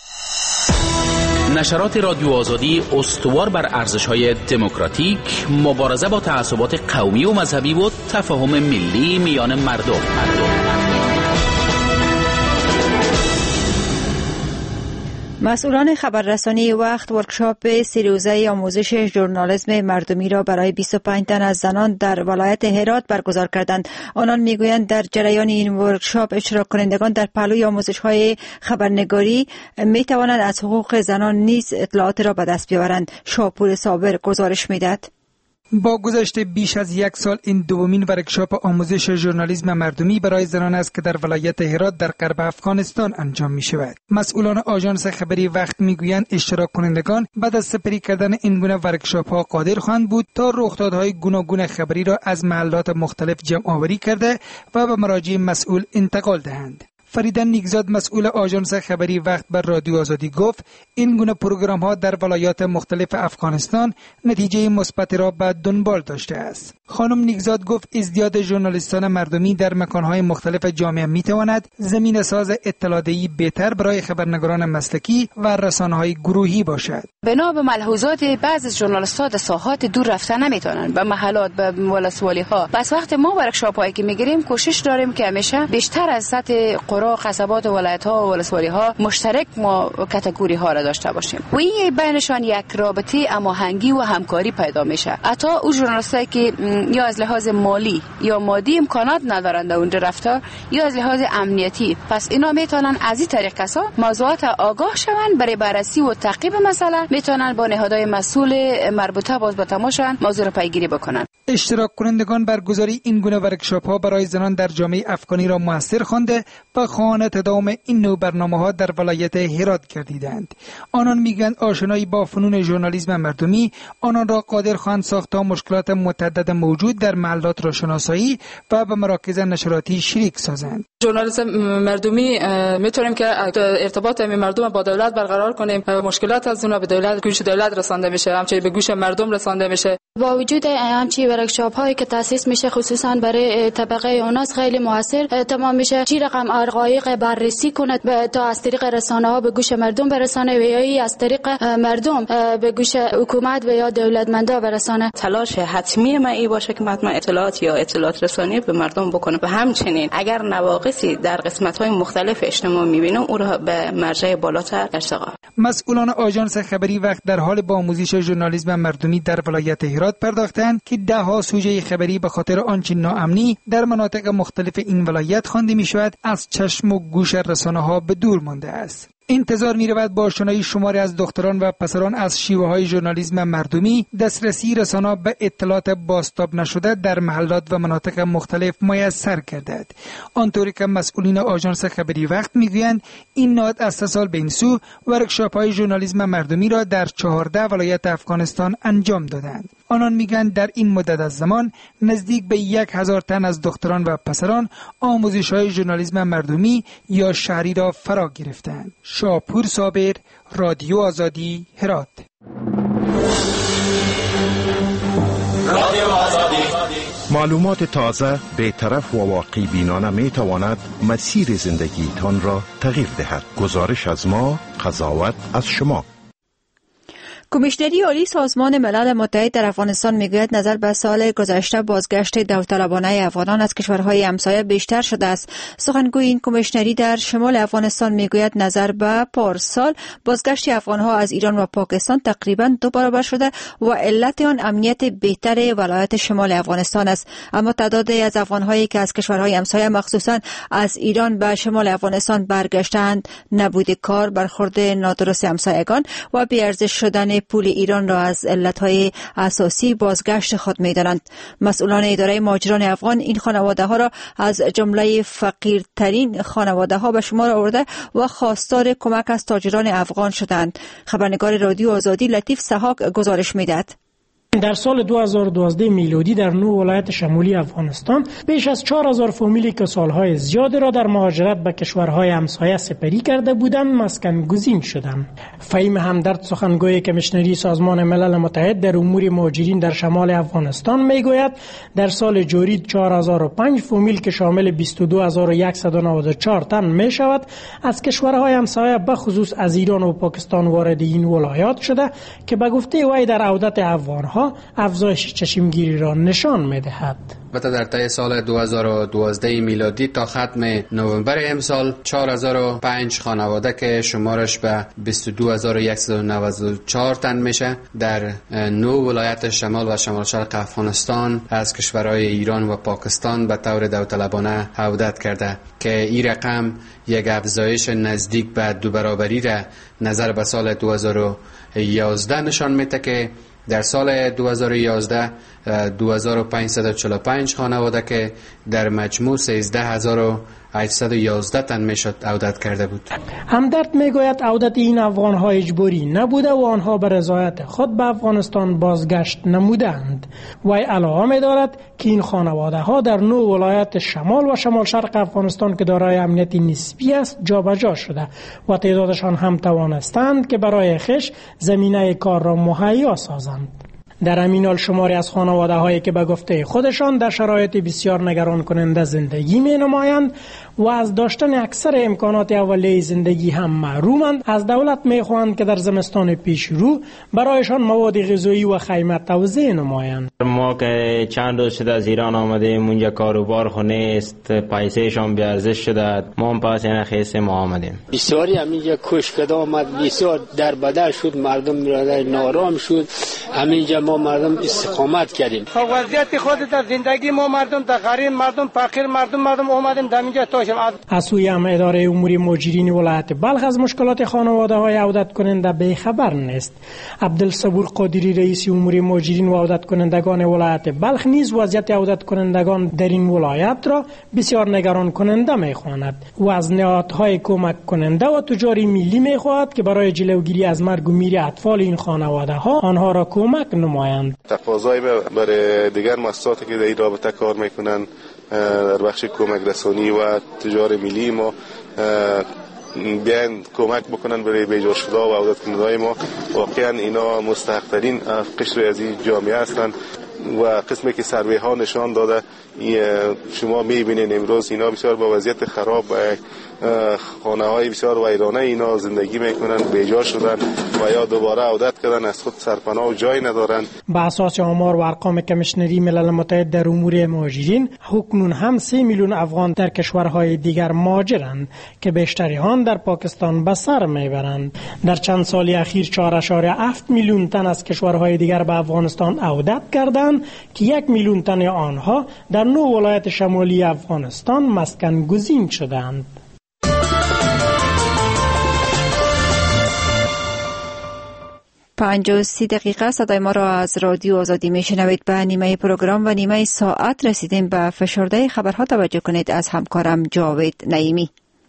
نشرات رادیو آزادی استوار بر ارزش‌های دموکراتیک، مبارزه با تعصبات قومی و مذهبی و تفاهم ملی میان مردم. مسئولان خبررسانی وقت ورکشاپ 3 روزه آموزش ژورنالیسم مردمی را برای 25 تن از زنان در ولایت هرات برگزار کردند. آنان میگویند در جریان این ورکشاپ اشتراک کنندگان در پهلوی آموزش‌های خبرنگاری میتوانند از حقوق زنان نیز اطلاعات را به دست بیاورند. شاپور صابر گزارش میدهد. با گذشت بیش از 1 سال این دومین ورکشاپ آموزش ژورنالیسم مردمی برای زنان است که در ولایت هرات در غرب افغانستان انجام می شود. مسئولان آژانس خبری وقت میگویند اشتراک کنندگان بعد از سپری کردن این گونه ورکشاپ ها قادر خواهند بود تا رخدادهای گوناگون خبری را از محلات مختلف جمع آوری کرده و به مراجع مسئول انتقال دهند. فریده نیکزاد مسئول آژانس خبری وقت بر رادیو آزادی گفت این گونه پروگرام ها در ولایات مختلف افغانستان نتیجه مثبت را به دنبال داشته است. خانم نیکزاد گفت ازدیاد ژورنالیستان مردمی در مکانهای مختلف جامعه می تواند زمین ساز اطلاع‌دهی بهتر برای خبرنگاران مسلکی و رسانه‌های گروهی باشد. بنا به ملحوظات بعضی ژورنالیست‌ها در ساحات دور رفتن نمیتونن، به محلات، به ولسوالی‌ها. پس وقت ما ورکشاپ‌هایی که میگیریم کوشش داریم که همیشه بیشتر از سطح قرا، قصبات و ولایت‌ها و ولسوالی‌ها مشترک ما کاتگوری ها را داشته باشیم. و این بینشان یک رابطه هماهنگی و همکاری پیدا میشه. حتی اون ژورنالیستایی که یا از لحاظ مالی یا مادی امکانات ندارند اونجا رفتار یا از لحاظ امنیتی، پس اینا میتونن از این طریق کسا موضوعات آگاه شوند برای بررسی و تعقیب مسئله، میتونن با نهادهای مسئول مربوطه باز به تماشا موضوع را پیگیری بکنن. اشتراک کنندگان برگزاری این گونه ورکشاپ ها برای زنان در جامعه افغانی را موثر خوانده و خواهان تداوم این نوع برنامه ها در ولایت هرات گردیدند. آنان میگویند آشنایی با فنون ژورنالیسم مردمی آنان را قادر خواهند ساخت تا مشکلات متعدد موجود در محلات را شناسایی و به مراکز نشراتی شریک سازند. ژورنالیسم مردمی میتونیم که ارتباط مردم با دولت برقرار کنیم. مشکلات از اونها به گوش دولت رسانده میشه، همچنین به گوش مردم رسانده میشه. با وجود همچین ورکشاپ هایی که تاسیس میشه خصوصا برای طبقه اوناس خیلی موثر تمام میشه. چی رقم حقایق بررسی کنه تا از طریق رسانه ها به گوش مردم برسانه و یا از طریق مردم به گوش حکومت و یا دولتمندا برسانه. تلاش حتمی ما ای باشه که مردم اطلاعات یا اطلاعات رسانی به مردم بکنه و همچنین اگر نواقصی در قسمت های مختلف اجتماع میبینم او را به مرجع بالاتر ارتقا. مسئولان آژانس خبری وقت در حال با آموزش ژورنالیسم مردمی در ولایت هرات پرداختند که ده‌ها سوژه خبری به خاطر آنچه ناامنی در مناطق مختلف این ولایت خوانده می‌شود از چشم و گوش رسانه‌ها به دور مانده است. انتظار می‌رود با آشنایی شماری از دختران و پسران از شیوه‌های ژورنالیسم مردمی دسترسی رسانه‌ها به اطلاعات بازتاب نشده در محلات و مناطق مختلف میسر گردد. آنطوری که مسئولین آژانس خبری وقت میگویند این نهاد از 3 سال به این سو ورکشاپ‌های ژورنالیسم مردمی را در 14 ولایت افغانستان انجام دادند. آنان میگن در این مدت از زمان نزدیک به 1000 تن از دختران و پسران آموزش‌های ژورنالیسم مردمی یا شهری را فرا گرفتند. شاپور صابر، رادیو آزادی، هرات. معلومات تازه، بی‌طرف و واقعی بینانه می تواند مسیر زندگیتان را تغییر دهد. گزارش از ما، قضاوت از شما. کمیشنری عالی سازمان ملل متحد در افغانستان میگوید نظر به سال گذشته بازگشت داوطلبانه افغانان از کشورهای همسایه بیشتر شده است. سخنگوی این کمیشنری در شمال افغانستان میگوید نظر به پارسال بازگشت افغانها از ایران و پاکستان تقریبا 2 برابر شده و علت آن امنیت بهتر ولایت شمال افغانستان است. اما تعدادی از افغانهایی که از کشورهای همسایه مخصوصا از ایران به شمال افغانستان برگشتند نبود کار، برخورد نادرست همسایگان و بی‌ارزش شدن پول ایران را از علتهای اساسی بازگشت خود می‌دانند. مسئولان اداره مهاجران افغان این خانواده ها را از جمله فقیرترین خانواده ها به شمار آورده و خواستار کمک از تاجران افغان شدند. خبرنگار رادیو آزادی لطیف سحاق گزارش می‌دهد. در سال 2012 میلادی در 9 ولایت شمالی افغانستان بیش از 4000 فامیلی که سالهای زیادی را در مهاجرت به کشورهای همسایه سپری کرده بودند مسکن گزین شدند. فهیم همدرد سخنگوی کمیشنری سازمان ملل متحد در امور مهاجرین در شمال افغانستان میگوید در سال جاری 4005 فامیل که شامل 22194 تن می شود از کشورهای همسایه به خصوص از ایران و پاکستان وارد این ولایات شده که به گفته وی در عودت افغانها افزایش چشمگیری را نشان می‌دهد. البته در طی سال 2012 میلادی تا ختم نوامبر امسال 4005 خانواده که شمارش به 22194 تن میشه در 9 ولایت شمال و شمال شرق افغانستان از کشورهای ایران و پاکستان به طور داوطلبانه عودت کرده که این رقم یک افزایش نزدیک به 2 برابری را نظر به سال 2011 نشان میده که در سال 2011 2545 خانواده که در مجموع 13811 تن میشد عودت کرده بود. همدرد میگوید عودت این افغانها اجباری نبوده و آنها به رضایت خود به افغانستان بازگشت نمودند. وی علاوه می‌دارد که این خانواده ها در 9 ولایت شمال و شمال شرق افغانستان که دارای امنیت نسبی است جابجا شده و تعدادشان هم توانستند که برای خویش زمینه کار را مهیا سازند. در همین حال شماری از خانواده هایی که به گفته خودشان در شرایط بسیار نگران کننده زندگی می نمایند و از داشتن اکثر امکانات اولیه زندگی هم محرومند از دولت می خواهند که در زمستان پیش رو برایشان مواد غذایی و خیمه توزیع نمایند. ما که چند روز شده از ایران آمدیم اونجا کاروبار خونه است، پیسه شان بیارزش شده، ما هم پس این خیسه ما آمدیم. بسیاری همینجا کشکده آمد، بسیار در بدر شد، مردم برادر نارام شد، همینجا ما مردم استقامت کردیم. وضعیت خود در زندگی ما مردم در غریب مردم فقیر مردم اومدیم در اینجا تاشیم. از سوی هم اداره امور مهاجرین ولایت بلخ از مشکلات خانواده های عودت کننده به خبر نیست. عبدالصبور قادری رئیس امور مهاجرین و عودت کنندگان ولایت بلخ نیز وضعیت عودت کنندگان در این ولایت را بسیار نگران کننده می‌خواند و از نهادهای کمک کننده و تجاری ملی می‌خواهد که برای جلوگیری از مرگ و میر اطفال این خانواده ها آنها را کمک نمایند. نمایند. تقاضای برای دیگر مؤسساتی که در این رابطه کار میکنن در بخش کمک رسانی و تجار ملی ما بیان کمک بکنن برای بیجار شده و عودت کننده‌های ما. واقعا اینا مستحق ترین قشر از این جامعه هستند و قسمی که سروی ها نشان داده شما میبینین امروز اینا بسیار با وضعیت خراب و خانه های بسیار ویرانه اینا زندگی میکنن، بیجار شدن و یا دوباره عودت کردن، از خود سرپناه و جای ندارن. به اساس آمار و ارقام کمیشنری ملل متحد در امور مهاجرین، اکنون هم 3 میلیون افغان در کشورهای دیگر مهاجرند که بیشتری آن در پاکستان به سر میبرند. در چند سال اخیر 4.7 میلیون تن از کشورهای دیگر به افغانستان عودت کردند که 1 میلیون تن آنها در 9 ولایت شمالی افغانستان مسکن گزین شدند. پنج و 30 دقیقه صدای ما را از رادیو آزادی میشنوید. به نیمه پروگرام و نیمه ساعت رسیدیم. به فشرده خبرها توجه کنید از همکارم جاوید نعیمی.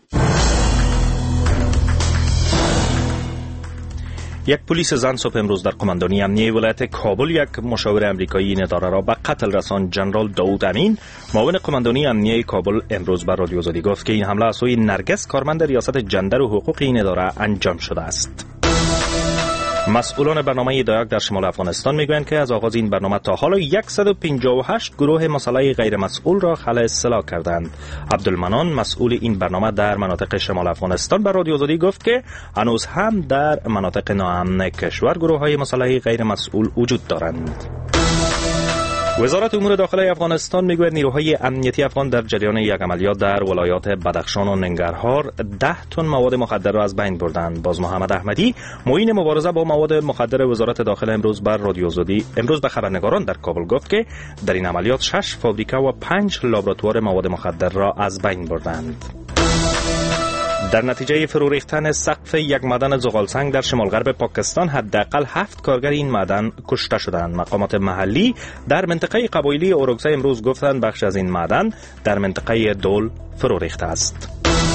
یک پلیس زن صبح امروز در قماندانی امنیه ولایت کابل یک مشاور امریکایی این اداره را به قتل رساند. جنرال داود امین، معاون قماندانی امنیه کابل، امروز بر رادیو آزادی گفت که این حمله از سوی نرگس، کارمند ریاست جندر و حقوق این اداره انجام شده است. مسئولان برنامه دایاک در شمال افغانستان میگویند که از آغاز این برنامه تا حالا 158 گروه مسلح غیر مسئول را خلع اصطلاح کردند. عبدالمنان، مسئول این برنامه در مناطق شمال افغانستان، بر رادیو آزادی گفت که هنوز هم در مناطق ناامن کشور گروه های مسلح غیر مسئول وجود دارند. وزارت امور داخلی افغانستان میگوید نیروهای امنیتی افغان در جریان یک عملیات در ولایات بدخشان و ننگرهار 10 تن مواد مخدر را از بین بردند. باز محمد احمدی، معین مبارزه با مواد مخدر وزارت داخله، امروز بر رادیو آزادی به خبرنگاران در کابل گفت که در این عملیات 6 فابریکه و 5 لابراتوار مواد مخدر را از بین بردند. در نتیجه فرو ریختن سقف یک معدن زغالسنگ در شمال غرب پاکستان حداقل 7 کارگر این معدن کشته شدند. مقامات محلی در منطقه قبایلی اوروگزای امروز گفتند بخش از این معدن در منطقه دول فرو ریخته است.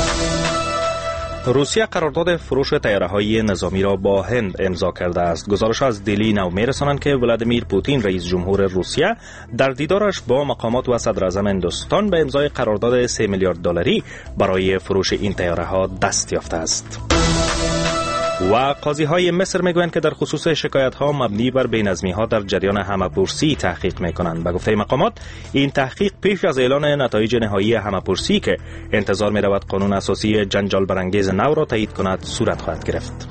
روسیه قرارداد فروش طیاره‌های نظامی را با هند امضا کرده است. گزارش از دلی نو می‌رسانند که ولادیمیر پوتین، رئیس جمهور روسیه، در دیدارش با مقامات و صدر اعظم هندوستان به امضای قرارداد 3 میلیارد دلاری برای فروش این طیاره‌ها دست یافته است. و قاضی‌های مصر میگویند که در خصوص شکایت‌ها مبنی بر بی‌نظمی‌ها در جریان همه‌پرسی تحقیق می‌کنند. به گفته مقامات این تحقیق پیش از اعلان نتایج نهایی همه‌پرسی که انتظار می‌رود قانون اساسی جنجال برانگیز نو را تایید کند صورت خواهد گرفت.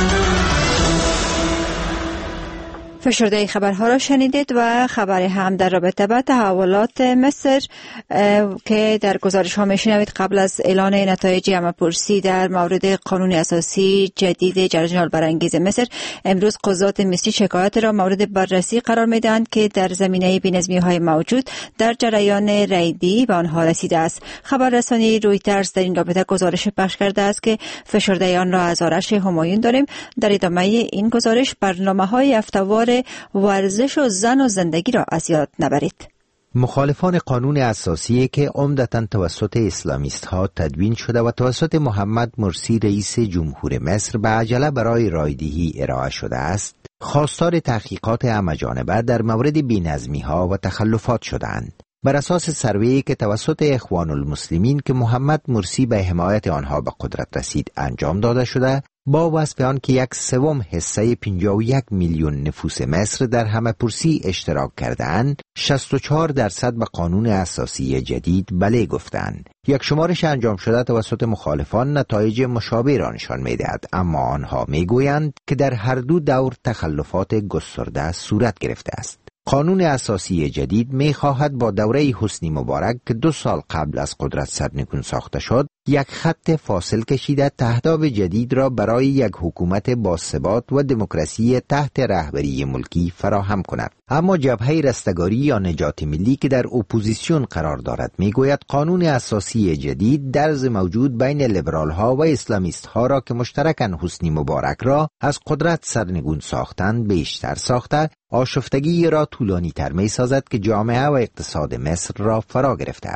فشرده خبرها را شنیدید و خبر هم در رابطه با تحولات مصر که در گزارش ها میشنوید. قبل از اعلان نتایج همه‌پرسی در مورد قانون اساسی جدید جنجال برانگیز مصر، امروز قضات مصری شکایات را مورد بررسی قرار میدهند که در زمینه بی‌نظمی‌های موجود در جریان ریدی به آنها رسیده است. خبررسانی رویترز در این رابطه گزارش پخش کرده است که فشرده آن را از آرش همایون داریم. در ادامه این گزارش برنامه‌های هفته‌وار ورزش و زن و زندگی را از یاد نبرید. مخالفان قانون اساسی که عمدتاً توسط اسلامیست ها تدوین شده و توسط محمد مرسی رئیس جمهور مصر به عجله برای رایدهی ارائه شده است، خواستار تحقیقات همه‌جانبه در مورد بی‌نظمی ها و تخلفات شدند. بر اساس سروی که توسط اخوان المسلمین که محمد مرسی به حمایت آنها به قدرت رسید انجام داده شده، با وصف آن که 1/3 حصه 51 میلیون نفوس مصر در همه‌پرسی اشتراک کردند، 64% به قانون اساسی جدید بله گفتند. یک شمارش انجام شده توسط مخالفان نتایج مشابه را نشان می‌دهد، اما آنها می‌گویند که در هر دو دور تخلفات گسترده صورت گرفته است. قانون اساسی جدید می‌خواهد با دوره حسنی مبارک که 2 سال قبل از قدرت سرنگون ساخته شد، یک خط فاصل کشیده تهداب جدید را برای یک حکومت باثبات و دموکراسی تحت رهبری ملکی فراهم کند. اما جبهه رستگاری یا نجات ملی که در اپوزیسیون قرار دارد میگوید قانون اساسی جدید درز موجود بین لیبرال ها و اسلامیست ها را که مشترکاً حسنی مبارک را از قدرت سرنگون ساختند بیشتر ساخته، آشفتگی را طولانی تر می سازد که جامعه و اقتصاد مصر را فرا گرفته است.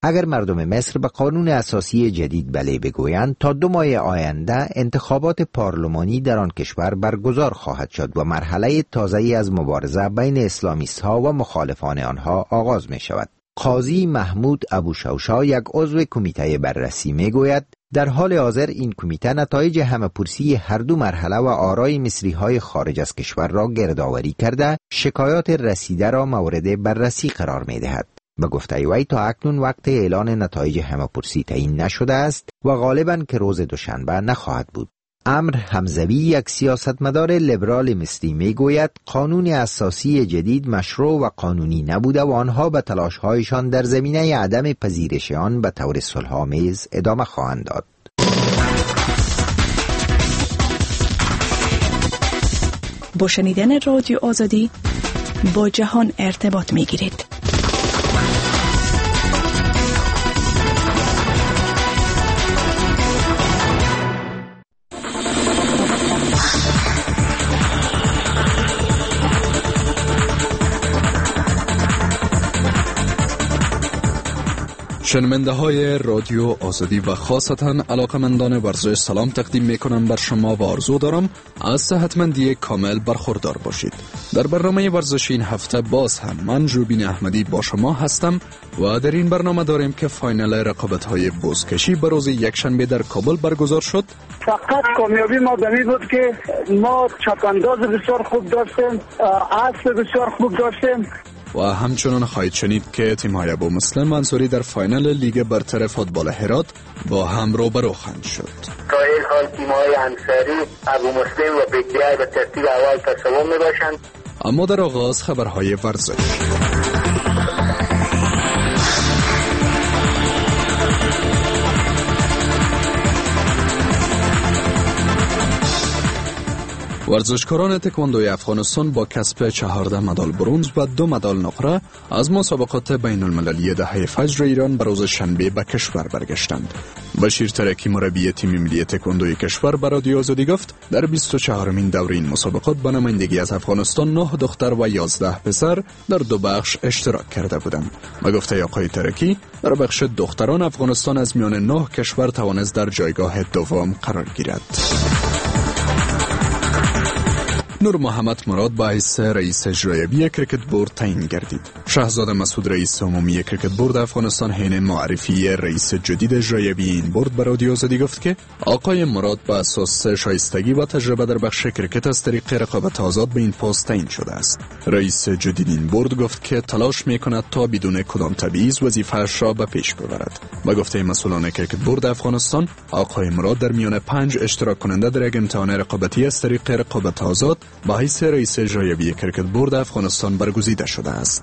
اگر مردم مصر به قانون اساسی جدید بله بگویند تا 2 ماه آینده انتخابات پارلمانی در آن کشور برگزار خواهد شد و مرحله تازه‌ای از مبارزه بین اسلامیست‌ها و مخالفان آنها آغاز می شود. قاضی محمود ابوشوشا یک عضو کمیته بررسی می گوید در حال حاضر این کمیته نتایج همه‌پرسی هر 2 مرحله و آرای مصری‌های خارج از کشور را گردآوری کرده شکایات رسیده را مورد بررسی قرار می دهد. به گفته وی تا اکنون وقت اعلان نتایج همه‌پرسی تعیین نشده است و غالباً که روز دوشنبه نخواهد بود. امر حمزوی یک سیاستمدار لیبرال مصری می گوید قانون اساسی جدید مشروع و قانونی نبوده و آنها به تلاش‌هایشان در زمینه عدم پذیرش آن به طور صلح‌آمیز ادامه خواهند داد. با شنیدن رادیو آزادی با جهان ارتباط می گیرید. شنونده های رادیو آزادی و خاصتا علاقمندان ورزش سلام تقدیم می کنم بر شما و آرزو دارم از صحتمندی کامل برخوردار باشید. در برنامه ورزشی این هفته باز هم من جوبین احمدی با شما هستم و در این برنامه داریم که فاینال رقابت های بزکشی به روز یکشنبه در کابل برگزار شد. فقط کامیابی ما دمی بود که ما چپانداز بسیار خوب داشتیم، اسب بسیار خوب داشتیم و همچنان خواهید شنید که تیم‌های ابو مسلم منصوری در فاینال لیگ برتر فوتبال هرات با هم روبرو خواهند شد. تا این حال تیم‌های انصاری، ابو مسلم و بگیای به ترتیب اول تا سوم میباشند. اما در آغاز خبرهای ورزش. ورزشکاران تکواندوی افغانستان با کسب 14 مدال برنز و 2 مدال نقره از مسابقات بین المللی دهه فجر ایران به روز شنبه به کشور برگشتند. بشیر ترکی مربی تیم ملی تکواندوی کشور به رادیو آزادی گفت در 24مین دوره این مسابقات به نمایندگی از افغانستان 9 دختر و 11 پسر در 2 بخش اشتراک کرده بودند. به گفته آقای ترکی در بخش دختران افغانستان از میان 9 کشور توانست در جایگاه دوم قرار گیرد. نور محمد مراد با حیث رئیس اجرایی کریکت بورد تعیین گردید. شهزاده مسعود رئیس عمومی کریکت بورد افغانستان حین معرفی رئیس جدید اجرایی این بورد به رادیو آزادی گفت که آقای مراد با اساس شایستگی و تجربه در بخش کریکت از طریق رقابت آزاد به این پست تعیین شده است. رئیس جدید این بورد گفت که تلاش می‌کند تا بدون کدام تبعیض وظیفه‌اش را به پیش ببرد. با گفته مسئولان کریکت بورد افغانستان، آقای مراد در میان 5 اشتراک کننده در یک امتحان رقابتی از طریق رقابت آزاد با حیث رئیس اجرایی کریکت بورد افغانستان برگزیده شده است.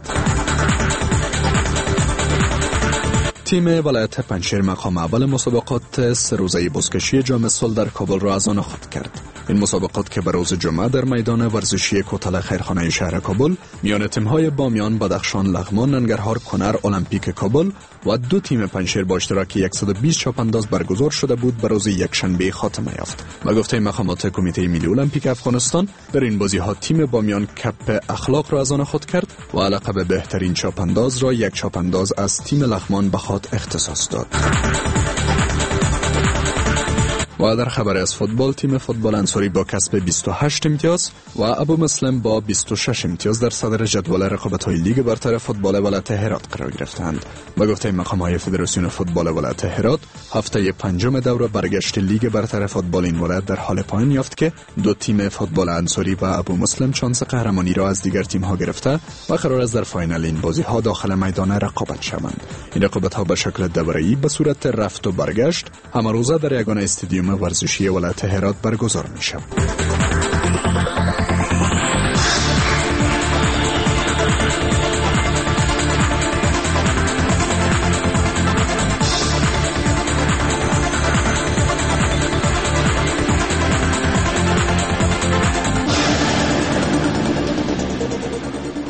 تیم ولایت پنجشیر مقام اول مسابقات 3 روزه بزکشی جام صلح در کابل را از آن خود کرد. این مسابقات که به روز جمعه در میدان ورزشی کوتل خیرخانه شهر کابل میان تیم‌های بامیان، بدخشان، لغمان، ننگرهار، کنر، المپیک کابل و 2 تیم پنجشیر با اشتراک 120 چاپانداز برگزار شده بود به روز یکشنبه خاتمه یافت. به گفته مقامات کمیته ملی المپیک افغانستان در این بازی‌ها تیم بامیان کپ اخلاق را از آن خود کرد و لقب بهترین چاپانداز را یک چاپانداز از تیم لغمان به خود اختصاص داد. و در خبر از فوتبال، تیم فوتبال انصاری با کسب 28 امتیاز و ابو مسلم با 26 امتیاز در صدر جدول رقابت‌های لیگ برتر فوتبال ولایت هرات قرار گرفتند. با گفته مقام‌های فدراسیون فوتبال ولایت هرات، هفته 5 دوره برگشت لیگ برتر فوتبال این ولایت در حال پایان یافت که 2 تیم فوتبال انصاری و ابو مسلم شانس قهرمانی را از دیگر تیم‌ها گرفته و قرار است در فاینال این بازی‌ها داخل میدان رقابت شوند. این رقابت‌ها به شکل دوره‌ای به صورت رفت و برگشت همه روزه در یگانه استادیوم ورزشی ولایت هرات برگزار می شود.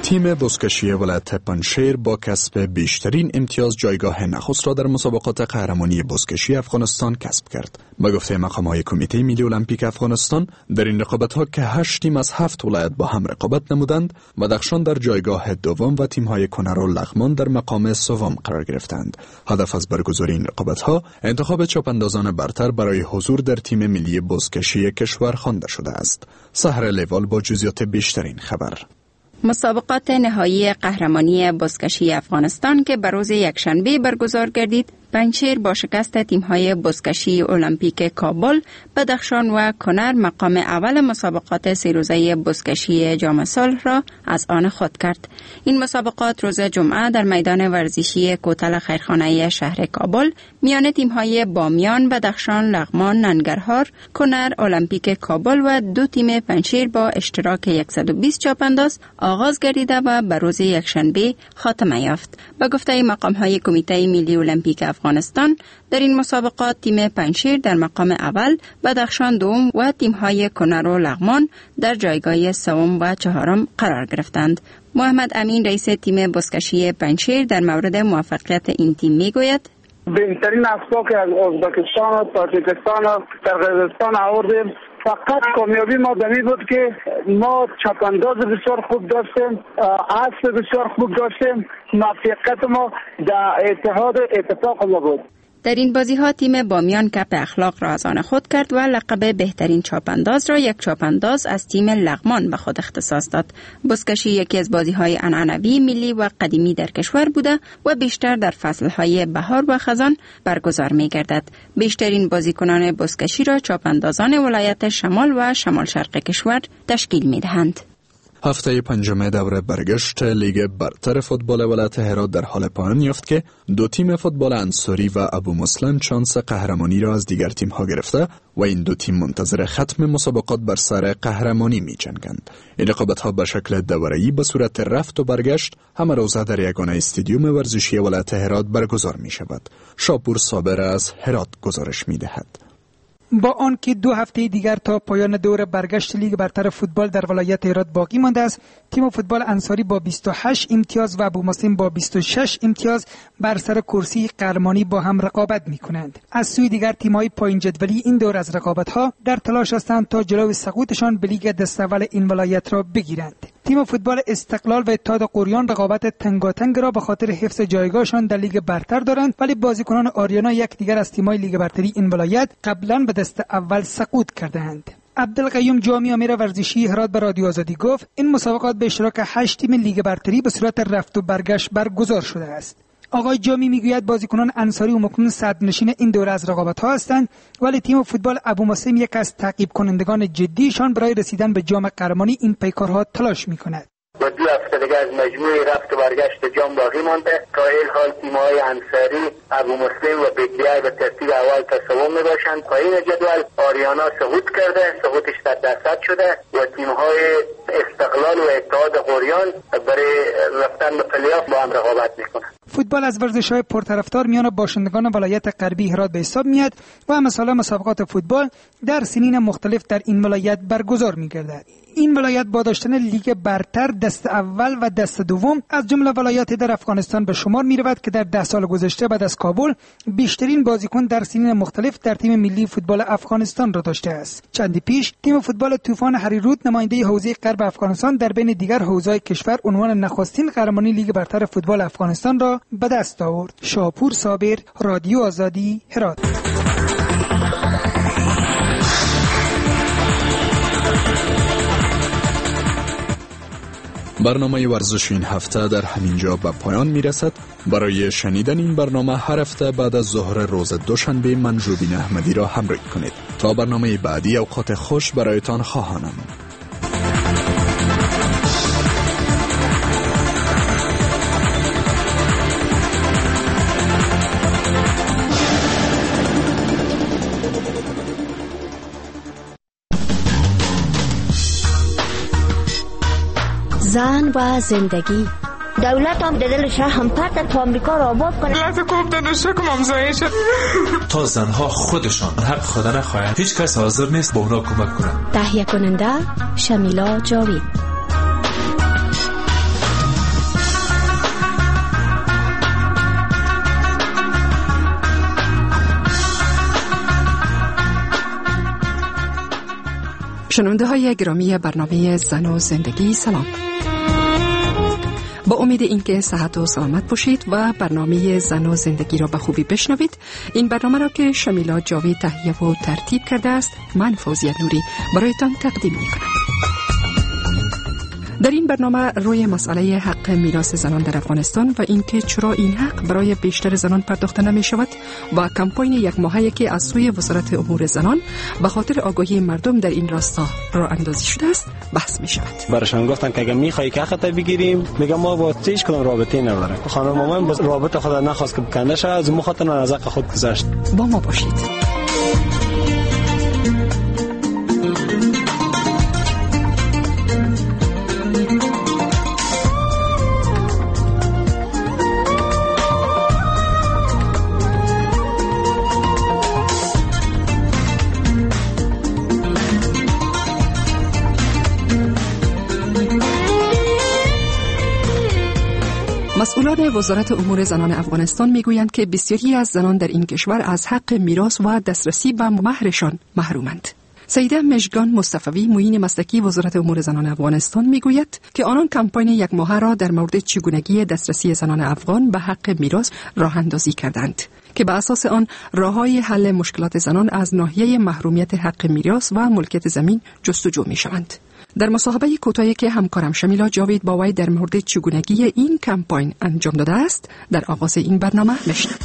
تیم بزکشی ولایت پنجشیر با کسب بیشترین امتیاز جایگاه نخست را در مسابقات قهرمانی بزکشی افغانستان کسب کرد. به گفته مقام‌های کمیته ملی المپیک افغانستان، در این رقابت‌ها که 8 تیم از 7 ولایت با هم رقابت نمودند، بدخشان در جایگاه دوم و تیم‌های کنر و لغمان در مقام سوم قرار گرفتند. هدف از برگزاری این رقابت‌ها انتخاب چاپاندازان برتر برای حضور در تیم ملی بزکشی کشور خوانده شده است. سحر لیوال با جزئیات بیشتر این خبر. مسابقات نهایی قهرمانی بزکشی افغانستان که به روز یکشنبه برگزار گردید، پنجشیر با شکست تیم‌های بزکشی المپیک کابل، بدخشان و کنر مقام اول مسابقات 3 روزه بزکشی جام صلح را از آن خود کرد. این مسابقات روز جمعه در میدان ورزشی کوتل خیرخانه شهر کابل میان تیم‌های بامیان، بدخشان، لغمان، ننگرهار، کنر، المپیک کابل و 2 تیم پنجشیر با اشتراک 120 چاپانداز آغاز گردیده و به روز یکشنبه خاتمه یافت. به گفته مقام‌های کمیته ملی المپیک افغانستان، در این مسابقات تیم پنجشیر در مقام اول، بدخشان دوم و تیم‌های کنر و لغمان در جایگاه سوم و چهارم قرار گرفتند. محمد امین رئیس تیم بزکشی پنجشیر در مورد موفقیت این تیم میگوید: بهترین اسباب که از ازبکستان و تاجیکستان و قرقیزستان آوردیم. فقط کامیابی ما دمی بود که ما چاپانداز بسیار خوب داشتیم، اسب بسیار خوب داشتیم. موفقیت ما در اتحاد اتفاق ما بود. در این بازی‌ها تیم بامیان کپ اخلاق را از آن خود کرد و لقب بهترین چاپانداز را یک چاپانداز از تیم لغمان به خود اختصاص داد. بزکشی یکی از بازی‌های عنعنوی ملی و قدیمی در کشور بوده و بیشتر در فصل‌های بهار و خزان برگزار می‌گردد. بیشترین بازیکنان بزکشی را چاپاندازان ولایت شمال و شمال شرق کشور تشکیل می‌دهند. هفته پنجم دوره برگشت لیگ برتر فوتبال ولایت هرات در حال پایان یافت که 2 تیم فوتبال انصاری و ابو مسلم شانس قهرمانی را از دیگر تیم‌ها گرفته و این 2 تیم منتظر ختم مسابقات بر سر قهرمانی می‌جنگند. این رقابت‌ها به شکل دوره‌ای به صورت رفت و برگشت همه روزه در یگانه استادیوم ورزشی ولایت هرات برگزار می‌شود. شاپور صابر از هرات گزارش می‌دهد. با آنکه 2 هفته دیگر تا پایان دور برگشت لیگ برتر فوتبال در ولایت هرات باقی مانده است، تیم فوتبال انصاری با 28 امتیاز و ابو مسلم با 26 امتیاز بر سر کرسی قهرمانی با هم رقابت می‌کنند. از سوی دیگر تیم‌های پایین جدولی این دور از رقابت‌ها در تلاش هستند تا جلوی سقوطشان به لیگ دست اول این ولایت را بگیرند. تیم فوتبال استقلال و اتحاد قریان رقابت تنگاتنگ را به خاطر حفظ جایگاهشان در لیگ برتر دارند، ولی بازیکنان آریانا یکدیگر از تیم‌های لیگ برتری این ولایت قبلا به دست اول سقوط کردند. عبدالقیوم جامی امیر ورزشی هرات به رادیو آزادی گفت این مسابقات به اشتراک 8 تیم لیگ برتری به صورت رفت و برگشت برگزار شده است. آقای جامی میگوید بازیکنان انصاری و مکنون صدرنشین این دوره از رقابت‌ها هستند، ولی تیم فوتبال ابو مسلم یک از تعقیب کنندگان جدیشان برای رسیدن به جام قهرمانی این پیکارها تلاش می‌کند. و 2 هفته دیگه از مجموعه رفت و برگشت جام باقی مانده. تا این حال تیم‌های انصاری، ابو مسلم و بیکلیای به ترتیب اول تا سوم میباشند. پایین جدول آریانا سقوط کرده، سقوطش 100% شده و تیم‌های استقلال و اتحاد قریان برای رفتن به پلی‌آف با هم رقابت میکنند. فوتبال از ورزش‌های پرطرفدار میان باشندگان ولایت غربی هرات به حساب میاد و مثلا مسابقات فوتبال در سنین مختلف در این ولایت برگزار می‌گردد. این ولایت با داشتن لیگ برتر دست اول و دست دوم از جمله ولایات در افغانستان به شمار می‌رود که در 10 سال گذشته بعد از کابل بیشترین بازیکن در سنین مختلف در تیم ملی فوتبال افغانستان را داشته است. چندی پیش تیم فوتبال طوفان هریرود نماینده حوزه غرب افغانستان در بین دیگر حوزه‌های کشور عنوان نخستین قهرمانی لیگ برتر فوتبال افغانستان را به دست آورد. شاپور صابر، رادیو آزادی، هرات. برنامه ورزش این هفته در همینجا به پایان میرسد. برای شنیدن این برنامه هر هفته بعد از ظهر روز دوشنبه من روبین احمدی را همراهی کنید. تا برنامه بعدی اوقات خوش برایتان خواهانم. زن و زندگی. دولت هم دل شهر هم پرت تا آمریکا را آباد کنه. دولت گفتن شکم هم زایی شد. تا زنها خودشان حق خود نخواهند هیچ کس حاضر نیست با اونا کمک کنند. تهیه کننده شمیلا جاوید. شنونده های گرامی برنامه زن و زندگی، سلام. با امید اینکه صحت و سلامت باشید و برنامه زن و زندگی را به خوبی بشنوید. این برنامه را که شمیلا جاوید تهیه و ترتیب کرده است، من فوزیه نوری برایتان تقدیم می‌کنم. در این برنامه روی مسئله حق میراث زنان در افغانستان و اینکه چرا این حق برای بیشتر زنان پرداخته نمی شود و کمپاین یک ماهه‌ای که از سوی وزارت امور زنان به خاطر آگاهی مردم در این راستا راه اندازی شده است بحث می شود. براشون گفتن که اگه میخوای که حقت بگیریم، میگم ما با هیچ کدوم رابطه نداریم. خانم من با رابطه خود نخواست که بکنده شه، از مخاطر از حق خود گذشت. با ما باشید. مسئولان وزارت امور زنان افغانستان میگویند که بسیاری از زنان در این کشور از حق میراث و دسترسی به مهرشان محرومند. سیده مژگان مصطفی، معین مسلکی وزارت امور زنان افغانستان میگوید که آنان کمپاین یک ماهه را در مورد چگونگی دسترسی زنان افغان به حق میراث راه اندازی کردند که به اساس آن راههای حل مشکلات زنان از ناحیه محرومیت حق میراث و ملکیت زمین جستجو میشوند. در مصاحبه کوتاهی که همکارم شمیلا جاوید با وی در مورد چگونگی این کمپاین انجام داده است، در آغاز این برنامه میشنویم.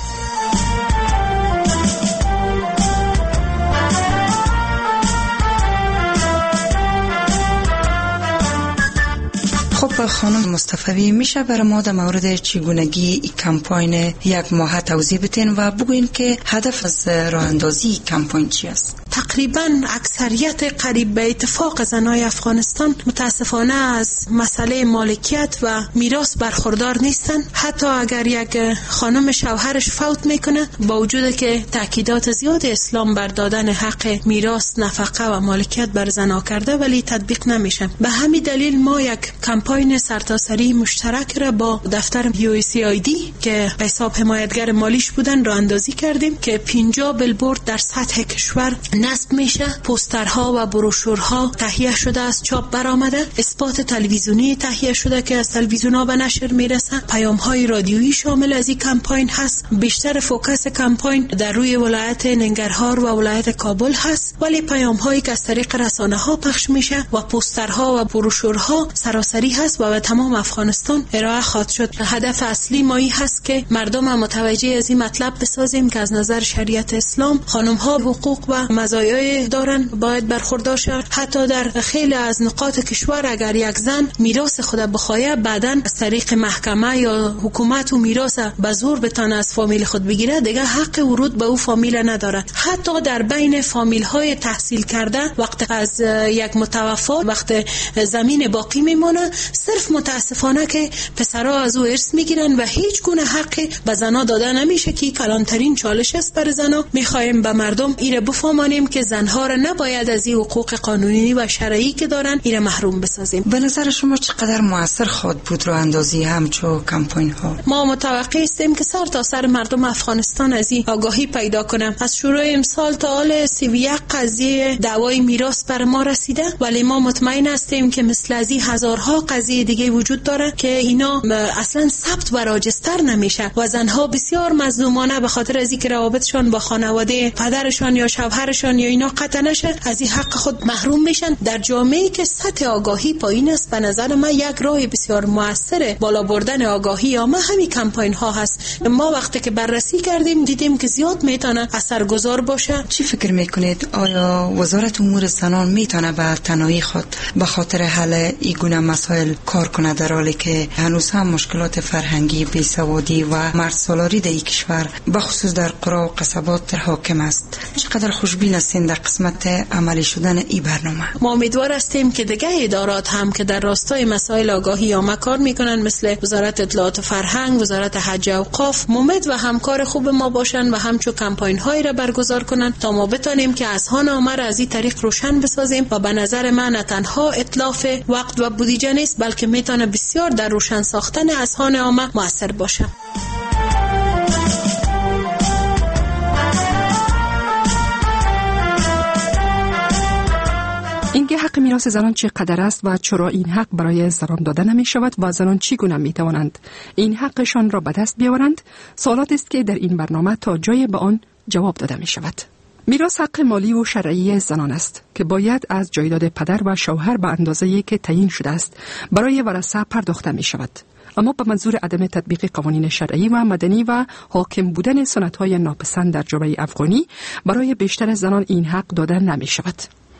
خب خانم مصطفی، میشه برای ما در مورد چگونگی کمپاین یک ماه توضیح بتین و بگوین که هدف از راه اندازی کمپاین چی است؟ تقریبا اکثریت قریب به اتفاق زنای افغانستان متاسفانه از مسئله مالکیت و میراث برخوردار نیستن. حتی اگر یک خانم شوهرش فوت میکنه، با وجود که تاکیدات زیاد اسلام بر دادن حق میراث، نفقه و مالکیت بر زنها کرده، ولی تطبیق نمیشه. به همین دلیل ما یک کمپاین سرتاسری مشترک را با دفتر USAID که به حساب حمایتگر مالیش بودن راه اندازی کردیم که 50 بیلبورد در سطح کشور نصب میشه. پوسترها و بروشورها تهیه شده است، چاپ برآمده. اسپات تلویزیونی تهیه شده که از تلویزیون‌ها به نشر میرسه. پیام‌های رادیویی شامل از این کمپاین هست. بیشتر فوکس کمپاین در روی ولایت ننگرهار و ولایت کابل هست، ولی پیام‌هایی که از طریق رسانه‌ها پخش میشه و پوسترها و بروشورها سراسری هست و به تمام افغانستان ارائه خواهد شد. هدف اصلی ما این هست که مردم هم متوجه از این مطلب بسازیم که از نظر شریعت اسلام خانم‌ها حقوق و مزایای دارن، باید برخوردار شد. حتی در خیلی از نقاط کشور اگر یک زن میراث خود بخواه، بعداً از طریق محکمه یا حکومت و میراث به زور بتونه از فامیل خود بگیره، دیگه حق ورود به او فامیل نداره. حتی در بین فامیل‌های تحصیل کرده، وقت از یک متوفی وقت زمین باقی میمونه، صرف متاسفانه که پسرها از او ارث میگیرن و هیچ گونه حقی به زنها داده نمیشه که کلانترین چالش است برای زنها. میخوایم به مردم ایره بفهمانیم که زنها را نباید از این حقوق قانونی و شرعی که دارن ایره محروم بسازیم. به نظر شما چقدر موثر خواهد بود راه اندازی همچو کمپاین ها؟ ما متوقع هستیم که سر تا سر مردم افغانستان از این آگاهی پیدا کنن. از شروع امسال تا حال 31 قضیه دعوای میراث بر ما رسیده، ولی ما مطمئن هستیم که مثل از این هزارها قضیه دیگه وجود داره که اینا اصلا ثبت و راجستر نمیشه و زنها بسیار مظلومانه به خاطر از اینکه روابطشان با خانواده پدرشان یا شوهرشان یا اینا قطع نشه، از این حق خود محروم میشن. در جامعه‌ای که سطح آگاهی پایین است، به نظر من یک راه بسیار موثر بالا بردن آگاهی همین کمپاین ها هست. ما وقتی که بررسی کردیم دیدیم که زیاد میتونه اثرگذار باشه. چی فکر میکنید؟ آیا وزارت امور زنان میتونه به تنهایی خود به خاطر حل این گونه مسائل کار کنه، در حالی که هنوز هم مشکلات فرهنگی، بیسوادی و مردسالاری در این کشور به خصوص در قرا و قصبات حاکم است؟ چقدر خوشبین هستین در قسمت عملی شدن این برنامه؟ ما امیدوار هستیم که دیگه ادارات هم که در راستای مسائل آگاهی عامه کار میکنن، مثل وزارت اطلاعات و فرهنگ، وزارت حج و اوقاف، ممد و همکار خوب ما باشن و همچو کمپاین هایی را برگزار کنن تا ما بتونیم که اذهان عامه را از این طریق روشن بسازیم. و به نظر من نه تنها اتلاف وقت و بودجه نیست، بلکه میتونه بسیار در روشن ساختن اذهان عامه موثر باشه. اینکه میراث زنان چقدر است و چرا این حق برای زنان داده نمی شود و زنان چگونه می توانند این حقشان را به دست بیاورند؟ سوالات است که در این برنامه تا جای به آن جواب داده می شود. میراث حق مالی و شرعی زنان است که باید از جایداد پدر و شوهر به اندازه‌ای که تعیین شده است برای ورثه پرداخته می شود، اما به منظور عدم تطبیق قوانین شرعی و مدنی و حاکم بودن سنت‌های ناپسند در جامعه افغانی برای بیشتر زنان این حق داده نمی شود.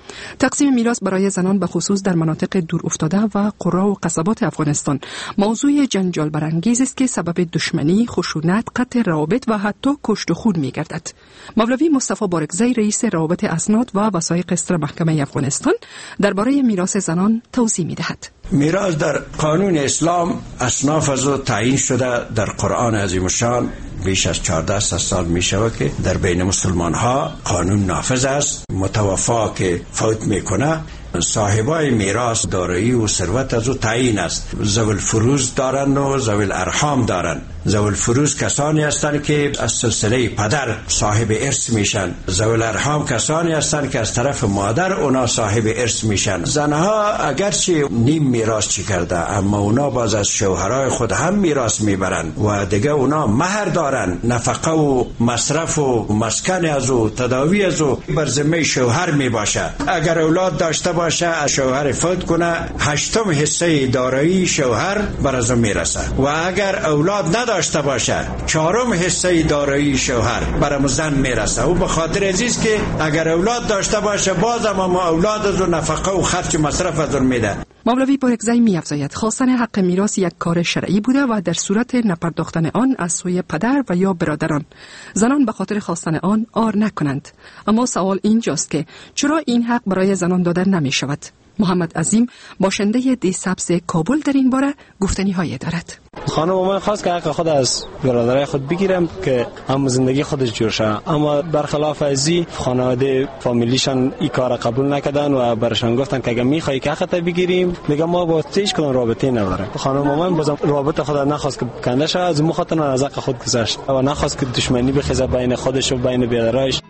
تقسیم میراث برای زنان به خصوص در مناطق دور افتاده و قرا و قصبات افغانستان موضوع جنجال برانگیز است که سبب دشمنی، خشونت، قطع روابط و حتی کشت و خون می‌گردد. مولوی مصطفی بارکزی رئیس روابط اسناد و وثایق سر محکمه افغانستان درباره میراث زنان توضیح می‌دهد. میراث در قانون اسلام اصناف از تعیین شده در قرآن عظیم الشان بیش از 14 سال می شود که در بین مسلمان ها قانون نافذ است. متوفا که فوت میکنه صاحبای میراث دارایی و ثروت از او تعیین است. ذوی الفروض دارن و ذوی الارحام دارن. ذوی الفروض کسانی هستند که از سلسله پدر صاحب ارث میشن. ذوی الارحام کسانی هستند که از طرف مادر اونا صاحب ارث میشن. زنها اگرچه نیم میراث چی کرده اما اونا باز از شوهرای خود هم میراث میبرن و دیگه اونا مهر دارن. نفقه و مصرف و مسکن از او تداوی از او بر ذمه شوهر میباشه. اگر اولاد داشته باشه شوهر فوت کنه 8 حصه دارایی شوهر بر از میرسه و اگر اولاد نداشته باشه 4 حصه دارایی شوهر بر زن میرسه. و به خاطر عزیز که اگر اولاد داشته باشه باز هم اولاد از نفقه و خرج مصرف از میده. مولوی بارکزی می‌افزاید خواستن حق میراث یک کار شرعی بوده و در صورت نپرداختن آن از سوی پدر و یا برادران زنان به خاطر خواستن آن آر نکنند. اما سوال اینجاست که چرا این حق برای زنان داده نمی شود؟ محمد عظیم باشنده دی سبز کابل در این باره گفتنی هایی دارد. خانم من خواست که حق خود از برادرای خود بگیرم که هم زندگی خودش جور شه، اما برخلاف ازی خانواده فامیلیشان این کار قبول نکردن و برشان گفتن که اگه میخوای که حقت بگیریم میگم ما با هیچ کدوم رابطه نداریم. خانم من بازم رابطه خود نخواست که کنده شه، از مخاطر از حق خود گذشت و نخواست که دشمنی بخیزه بین خودش و بین برادرایش.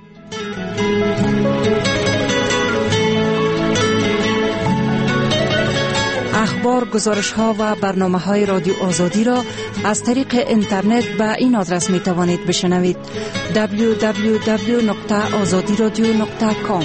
اخبار، گزارش‌ها و برنامه‌های رادیو آزادی را از طریق اینترنت به این آدرس می‌توانید بشنوید: www.azadiradio.com.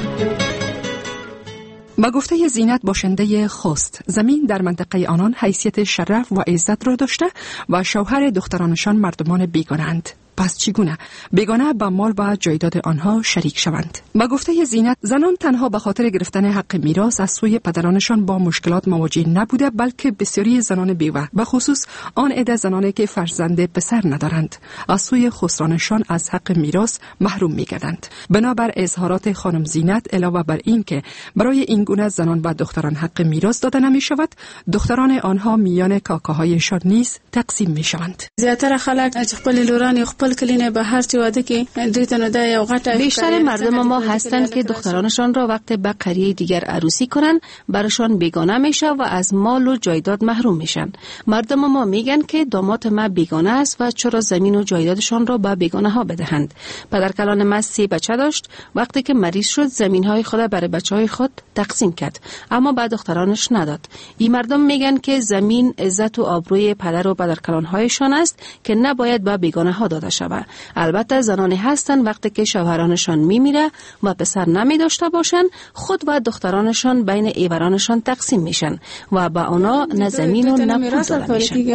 با گفته زینت باشنده خوست، زمین در منطقه آنان حیثیت شرف و عزت را داشته و شوهر دخترانشان مردمان بیگانه‌اند. پس چگونه بیگانه با مال و جایداد آنها شریک شوند؟ با گفته زینت زنان تنها به خاطر گرفتن حق میراث از سوی پدرانشان با مشکلات مواجه نبوده، بلکه بسیاری زنان بیوه به خصوص آن عده زنانی که فرزند پسر ندارند از سوی خسرانشان از حق میراث محروم می‌گردند. بنابر اظهارات خانم زینت، علاوه بر این که برای این گونه زنان و دختران حق میراث داده نمی شود، دختران آنها میان کاکاهایشان نیز تقسیم می‌شوند. زیاتره خلک از خپل لوران خپل کلینه به هر چی واده که دوی تنده یا غټه بیشتر مردم ما هستند که دخترانشان را وقت به قریه دیگر عروسی کنن براشان بیگانه میشه و از مال و جایداد محروم میشن. مردم ما میگن که داماد ما بیگانه است و چرا زمین و جایدادشان را به بیگانه ها بدهند. پدرکلان ما 3 بچه داشت، وقتی که مریض شد زمین های خود برای بچه های خود تقسیم کرد اما بعد دخترانش نداد. این مردم میگن که زمین عزت و آبروی پدر و پدرکلان هایشان است که نباید به بیگانه ها داده شود. البته زنانی هستند وقتی که شوهرانشان میمیره و پسر نمی داشته باشند خود و دخترانشان بین ایورانشان تقسیم میشن و با اونا نه زمین و نه پول داده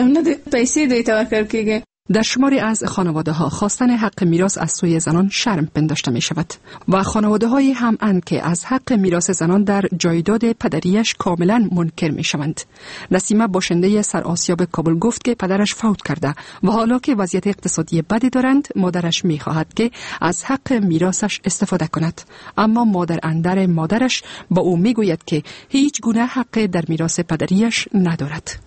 میشن. در شماری از خانواده‌ها خواستن حق میراث از سوی زنان شرم پنداشته می شود و خانواده‌هایی هم اند که از حق میراث زنان در جایداد پدریش کاملا منکر می شوند. نسیمه باشنده سر آسیاب کابل گفت که پدرش فوت کرده و حالا که وضعیت اقتصادی بدی دارند مادرش می خواهد که از حق میراثش استفاده کند، اما مادر اندر مادرش با او می گوید که هیچ گونه حق در میراث پدریش ندارد.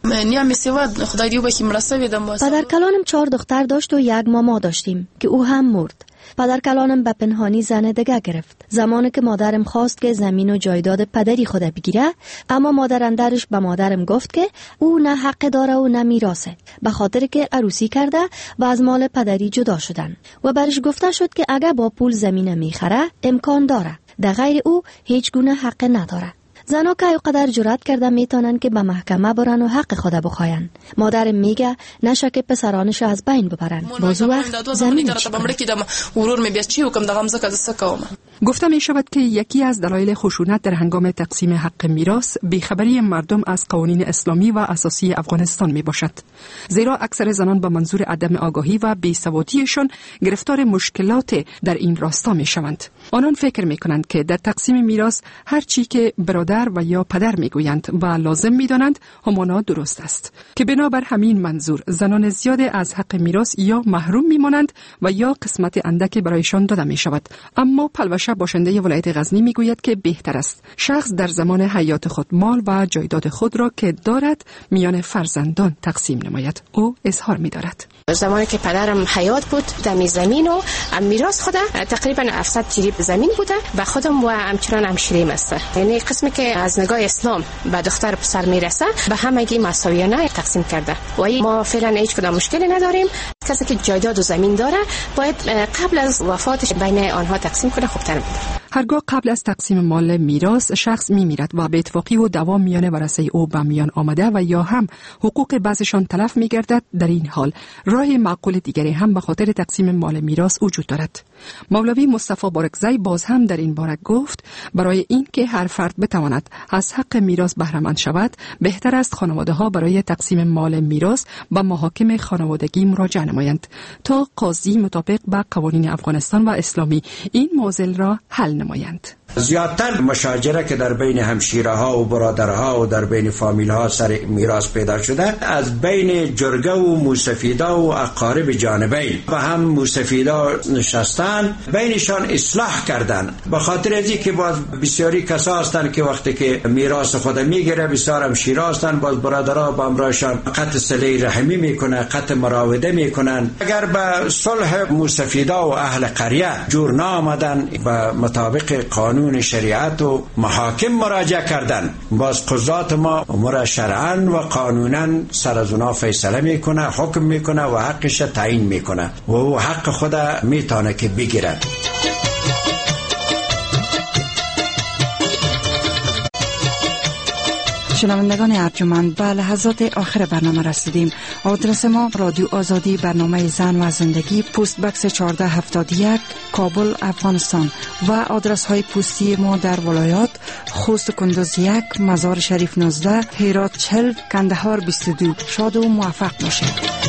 پدرکلانم 4 دختر داشت و 1 ماما داشتیم که او هم مرد. پدرکلانم به پنهانی زن دیگه گرفت. زمانی که مادرم خواست که زمین و جایداد پدری خود بگیره، اما مادر اندرش به مادرم گفت که او نه حق داره و نه میراثه، به خاطر که عروسی کرده و از مال پدری جدا شدن و برش گفته شد که اگه با پول زمین میخره امکان داره، در غیر او هیچ گونه حق نداره. زنا که قدر جرأت کرده میتونن که به محکمه برن و حق خود بخواین. مادرم میگه نشه که پسرانش از بین ببرن. بازو وقت زمین گفته می شود که یکی از دلایل خشونت در هنگام تقسیم حق میراث بیخبری مردم از قوانین اسلامی و اساسی افغانستان می باشد. زیرا اکثر زنان با منظور عدم آگاهی و بیسوادیشان گرفتار مشکلات در این راستا می شوند. آنان فکر می کنند که در تقسیم میراث هر چی که برادر و یا پدر می گویند و لازم می دانند همانا درست است، که بنابر همین منظور زنان زیاد از حق میراث یا محروم می مانند و یا قسمت اندکی برایشان داده می شود. اما پلوشه باشنده ولایت غزنی می گوید که بهتر است شخص در زمان حیات خود مال و جایداد خود را که دارد میان فرزندان تقسیم نماید. او اظهار می دارد زمانی که پدرم حیات بود دمی زمین و میراث خود تقریبا 700 تریب زمین بوده و خودم و همچنان همشیریم است. یعنی قسمی که از نگاه اسلام به دختر پسر میرسه به همگی مساویانه تقسیم کرده و ما فعلا هیچ کدام مشکلی نداریم. کسی که جایداد و زمین داره باید قبل از وفاتش بین آنها تقسیم کنه خوبتر میده. هرگاه قبل از تقسیم مال میراث شخص میمیرد و به اتفاقی و دوام میان ورثه او به میان آمده و یا هم حقوق بعضشان تلف میگردد، در این حال راه معقول دیگری هم به خاطر تقسیم مال میراث وجود دارد. مولوی مصطفی بارکزی باز هم در این باره گفت برای این که هر فرد بتواند از حق میراث بهره مند شود بهتر است خانواده ها برای تقسیم مال میراث به محاکم خانوادگی مراجعه نمایند تا قاضی مطابق با قوانین افغانستان و اسلامی این معضل را حل نمایند. زیادتر مشاجره که در بین همشیره ها و برادرها و در بین فامیل ها سر میراث پیدا شده از بین جرگه و موسفیدا و اقارب جانبین و هم موسفیدا نشستن بینشان اصلاح کردن. به خاطر ازی که باز بسیاری کسا هستن که وقتی که میراث خود میگیره بسیار همشیره هستن، باز برادرها با امرایشان قطع صله رحمی میکنه، قطع مراوده میکنن. اگر به صلح موسفیدا و اهل قریه جور نامدن به مطابق قانون شریعت و محاکم مراجعه کردن، باز قضات ما امور شرعاً و قانوناً سر از اونا فیصله میکنه، حکم میکنه و حقش تعیین میکنه و او حق خود میتونه که بگیره. شنوندگان ارجمند، به لحظات آخر برنامه رسیدیم. آدرس ما رادیو آزادی، برنامه زن و زندگی، پست بکس 1471 کابل افغانستان و آدرس های پستی ما در ولایات: خوست کندوز 1، مزار شریف 19، هرات 40، کندهار 22. شاد و موفق باشید.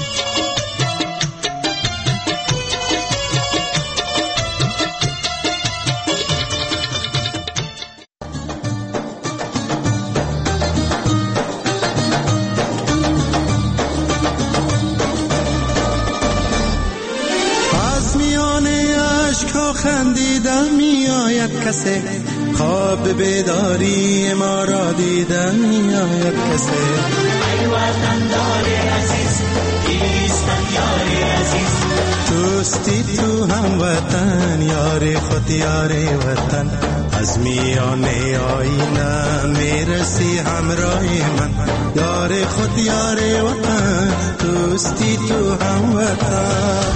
خندیدن می آید کسی، خواب بیداری ما را دیدن می آید کسی. ای وطندار عزیز، ایستن یار عزیز، دوستی تو هم وطن، یار خود یار وطن. از میان آینه میرسی همراه من، یار خود یار وطن، دوستی تو هم وطن.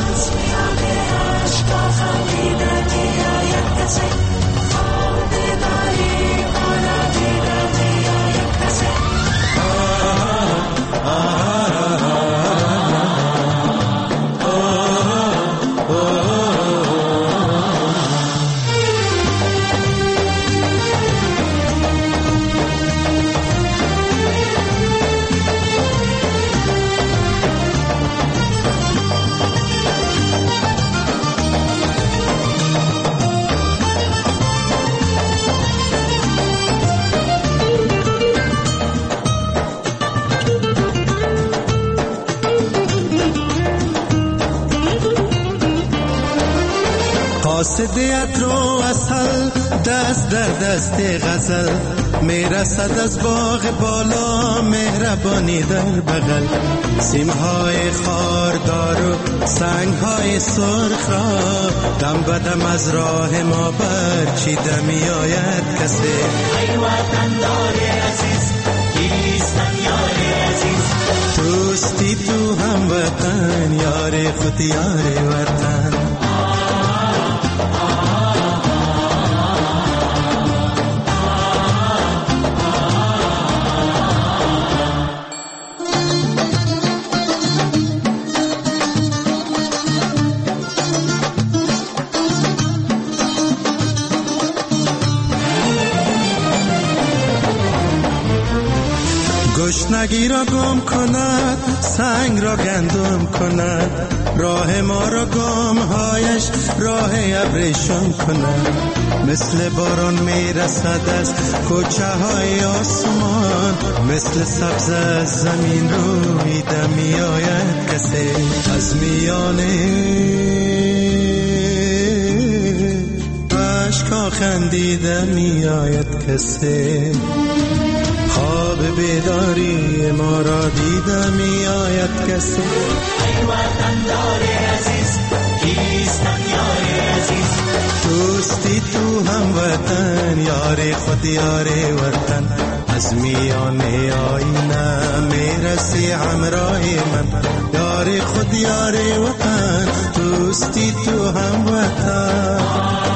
قاصدیت رو اصل دست در دست غزل، میرسد از باغ بالا مهربانی در بغل. سیمهای خاردار و سنگهای سرخ را دم بدم از راه ما برچیده می آید کسی. ای وطندار عزیز، ایستن یار عزیز، دوستی تو هم وطن، یار خود یار وطن. تشنگی را گم کند، سنگ را گندم کند، راه ما را گامهایش راه ابریشم کند. مثل باران میرسد از کوچه های آسمان، مثل سبز از زمین رویده می آید کسی از میانه عشقا خندیده می آید کسی. خواب بیداری ما را دیده می آید کسی. ای وطندار عزیز کیستم یار عزیز، دوستی تو هم وطن یار خود یار وطن. از میانه آینه میرسی همراه من، یار خود یار وطن، دوستی تو هم وطن.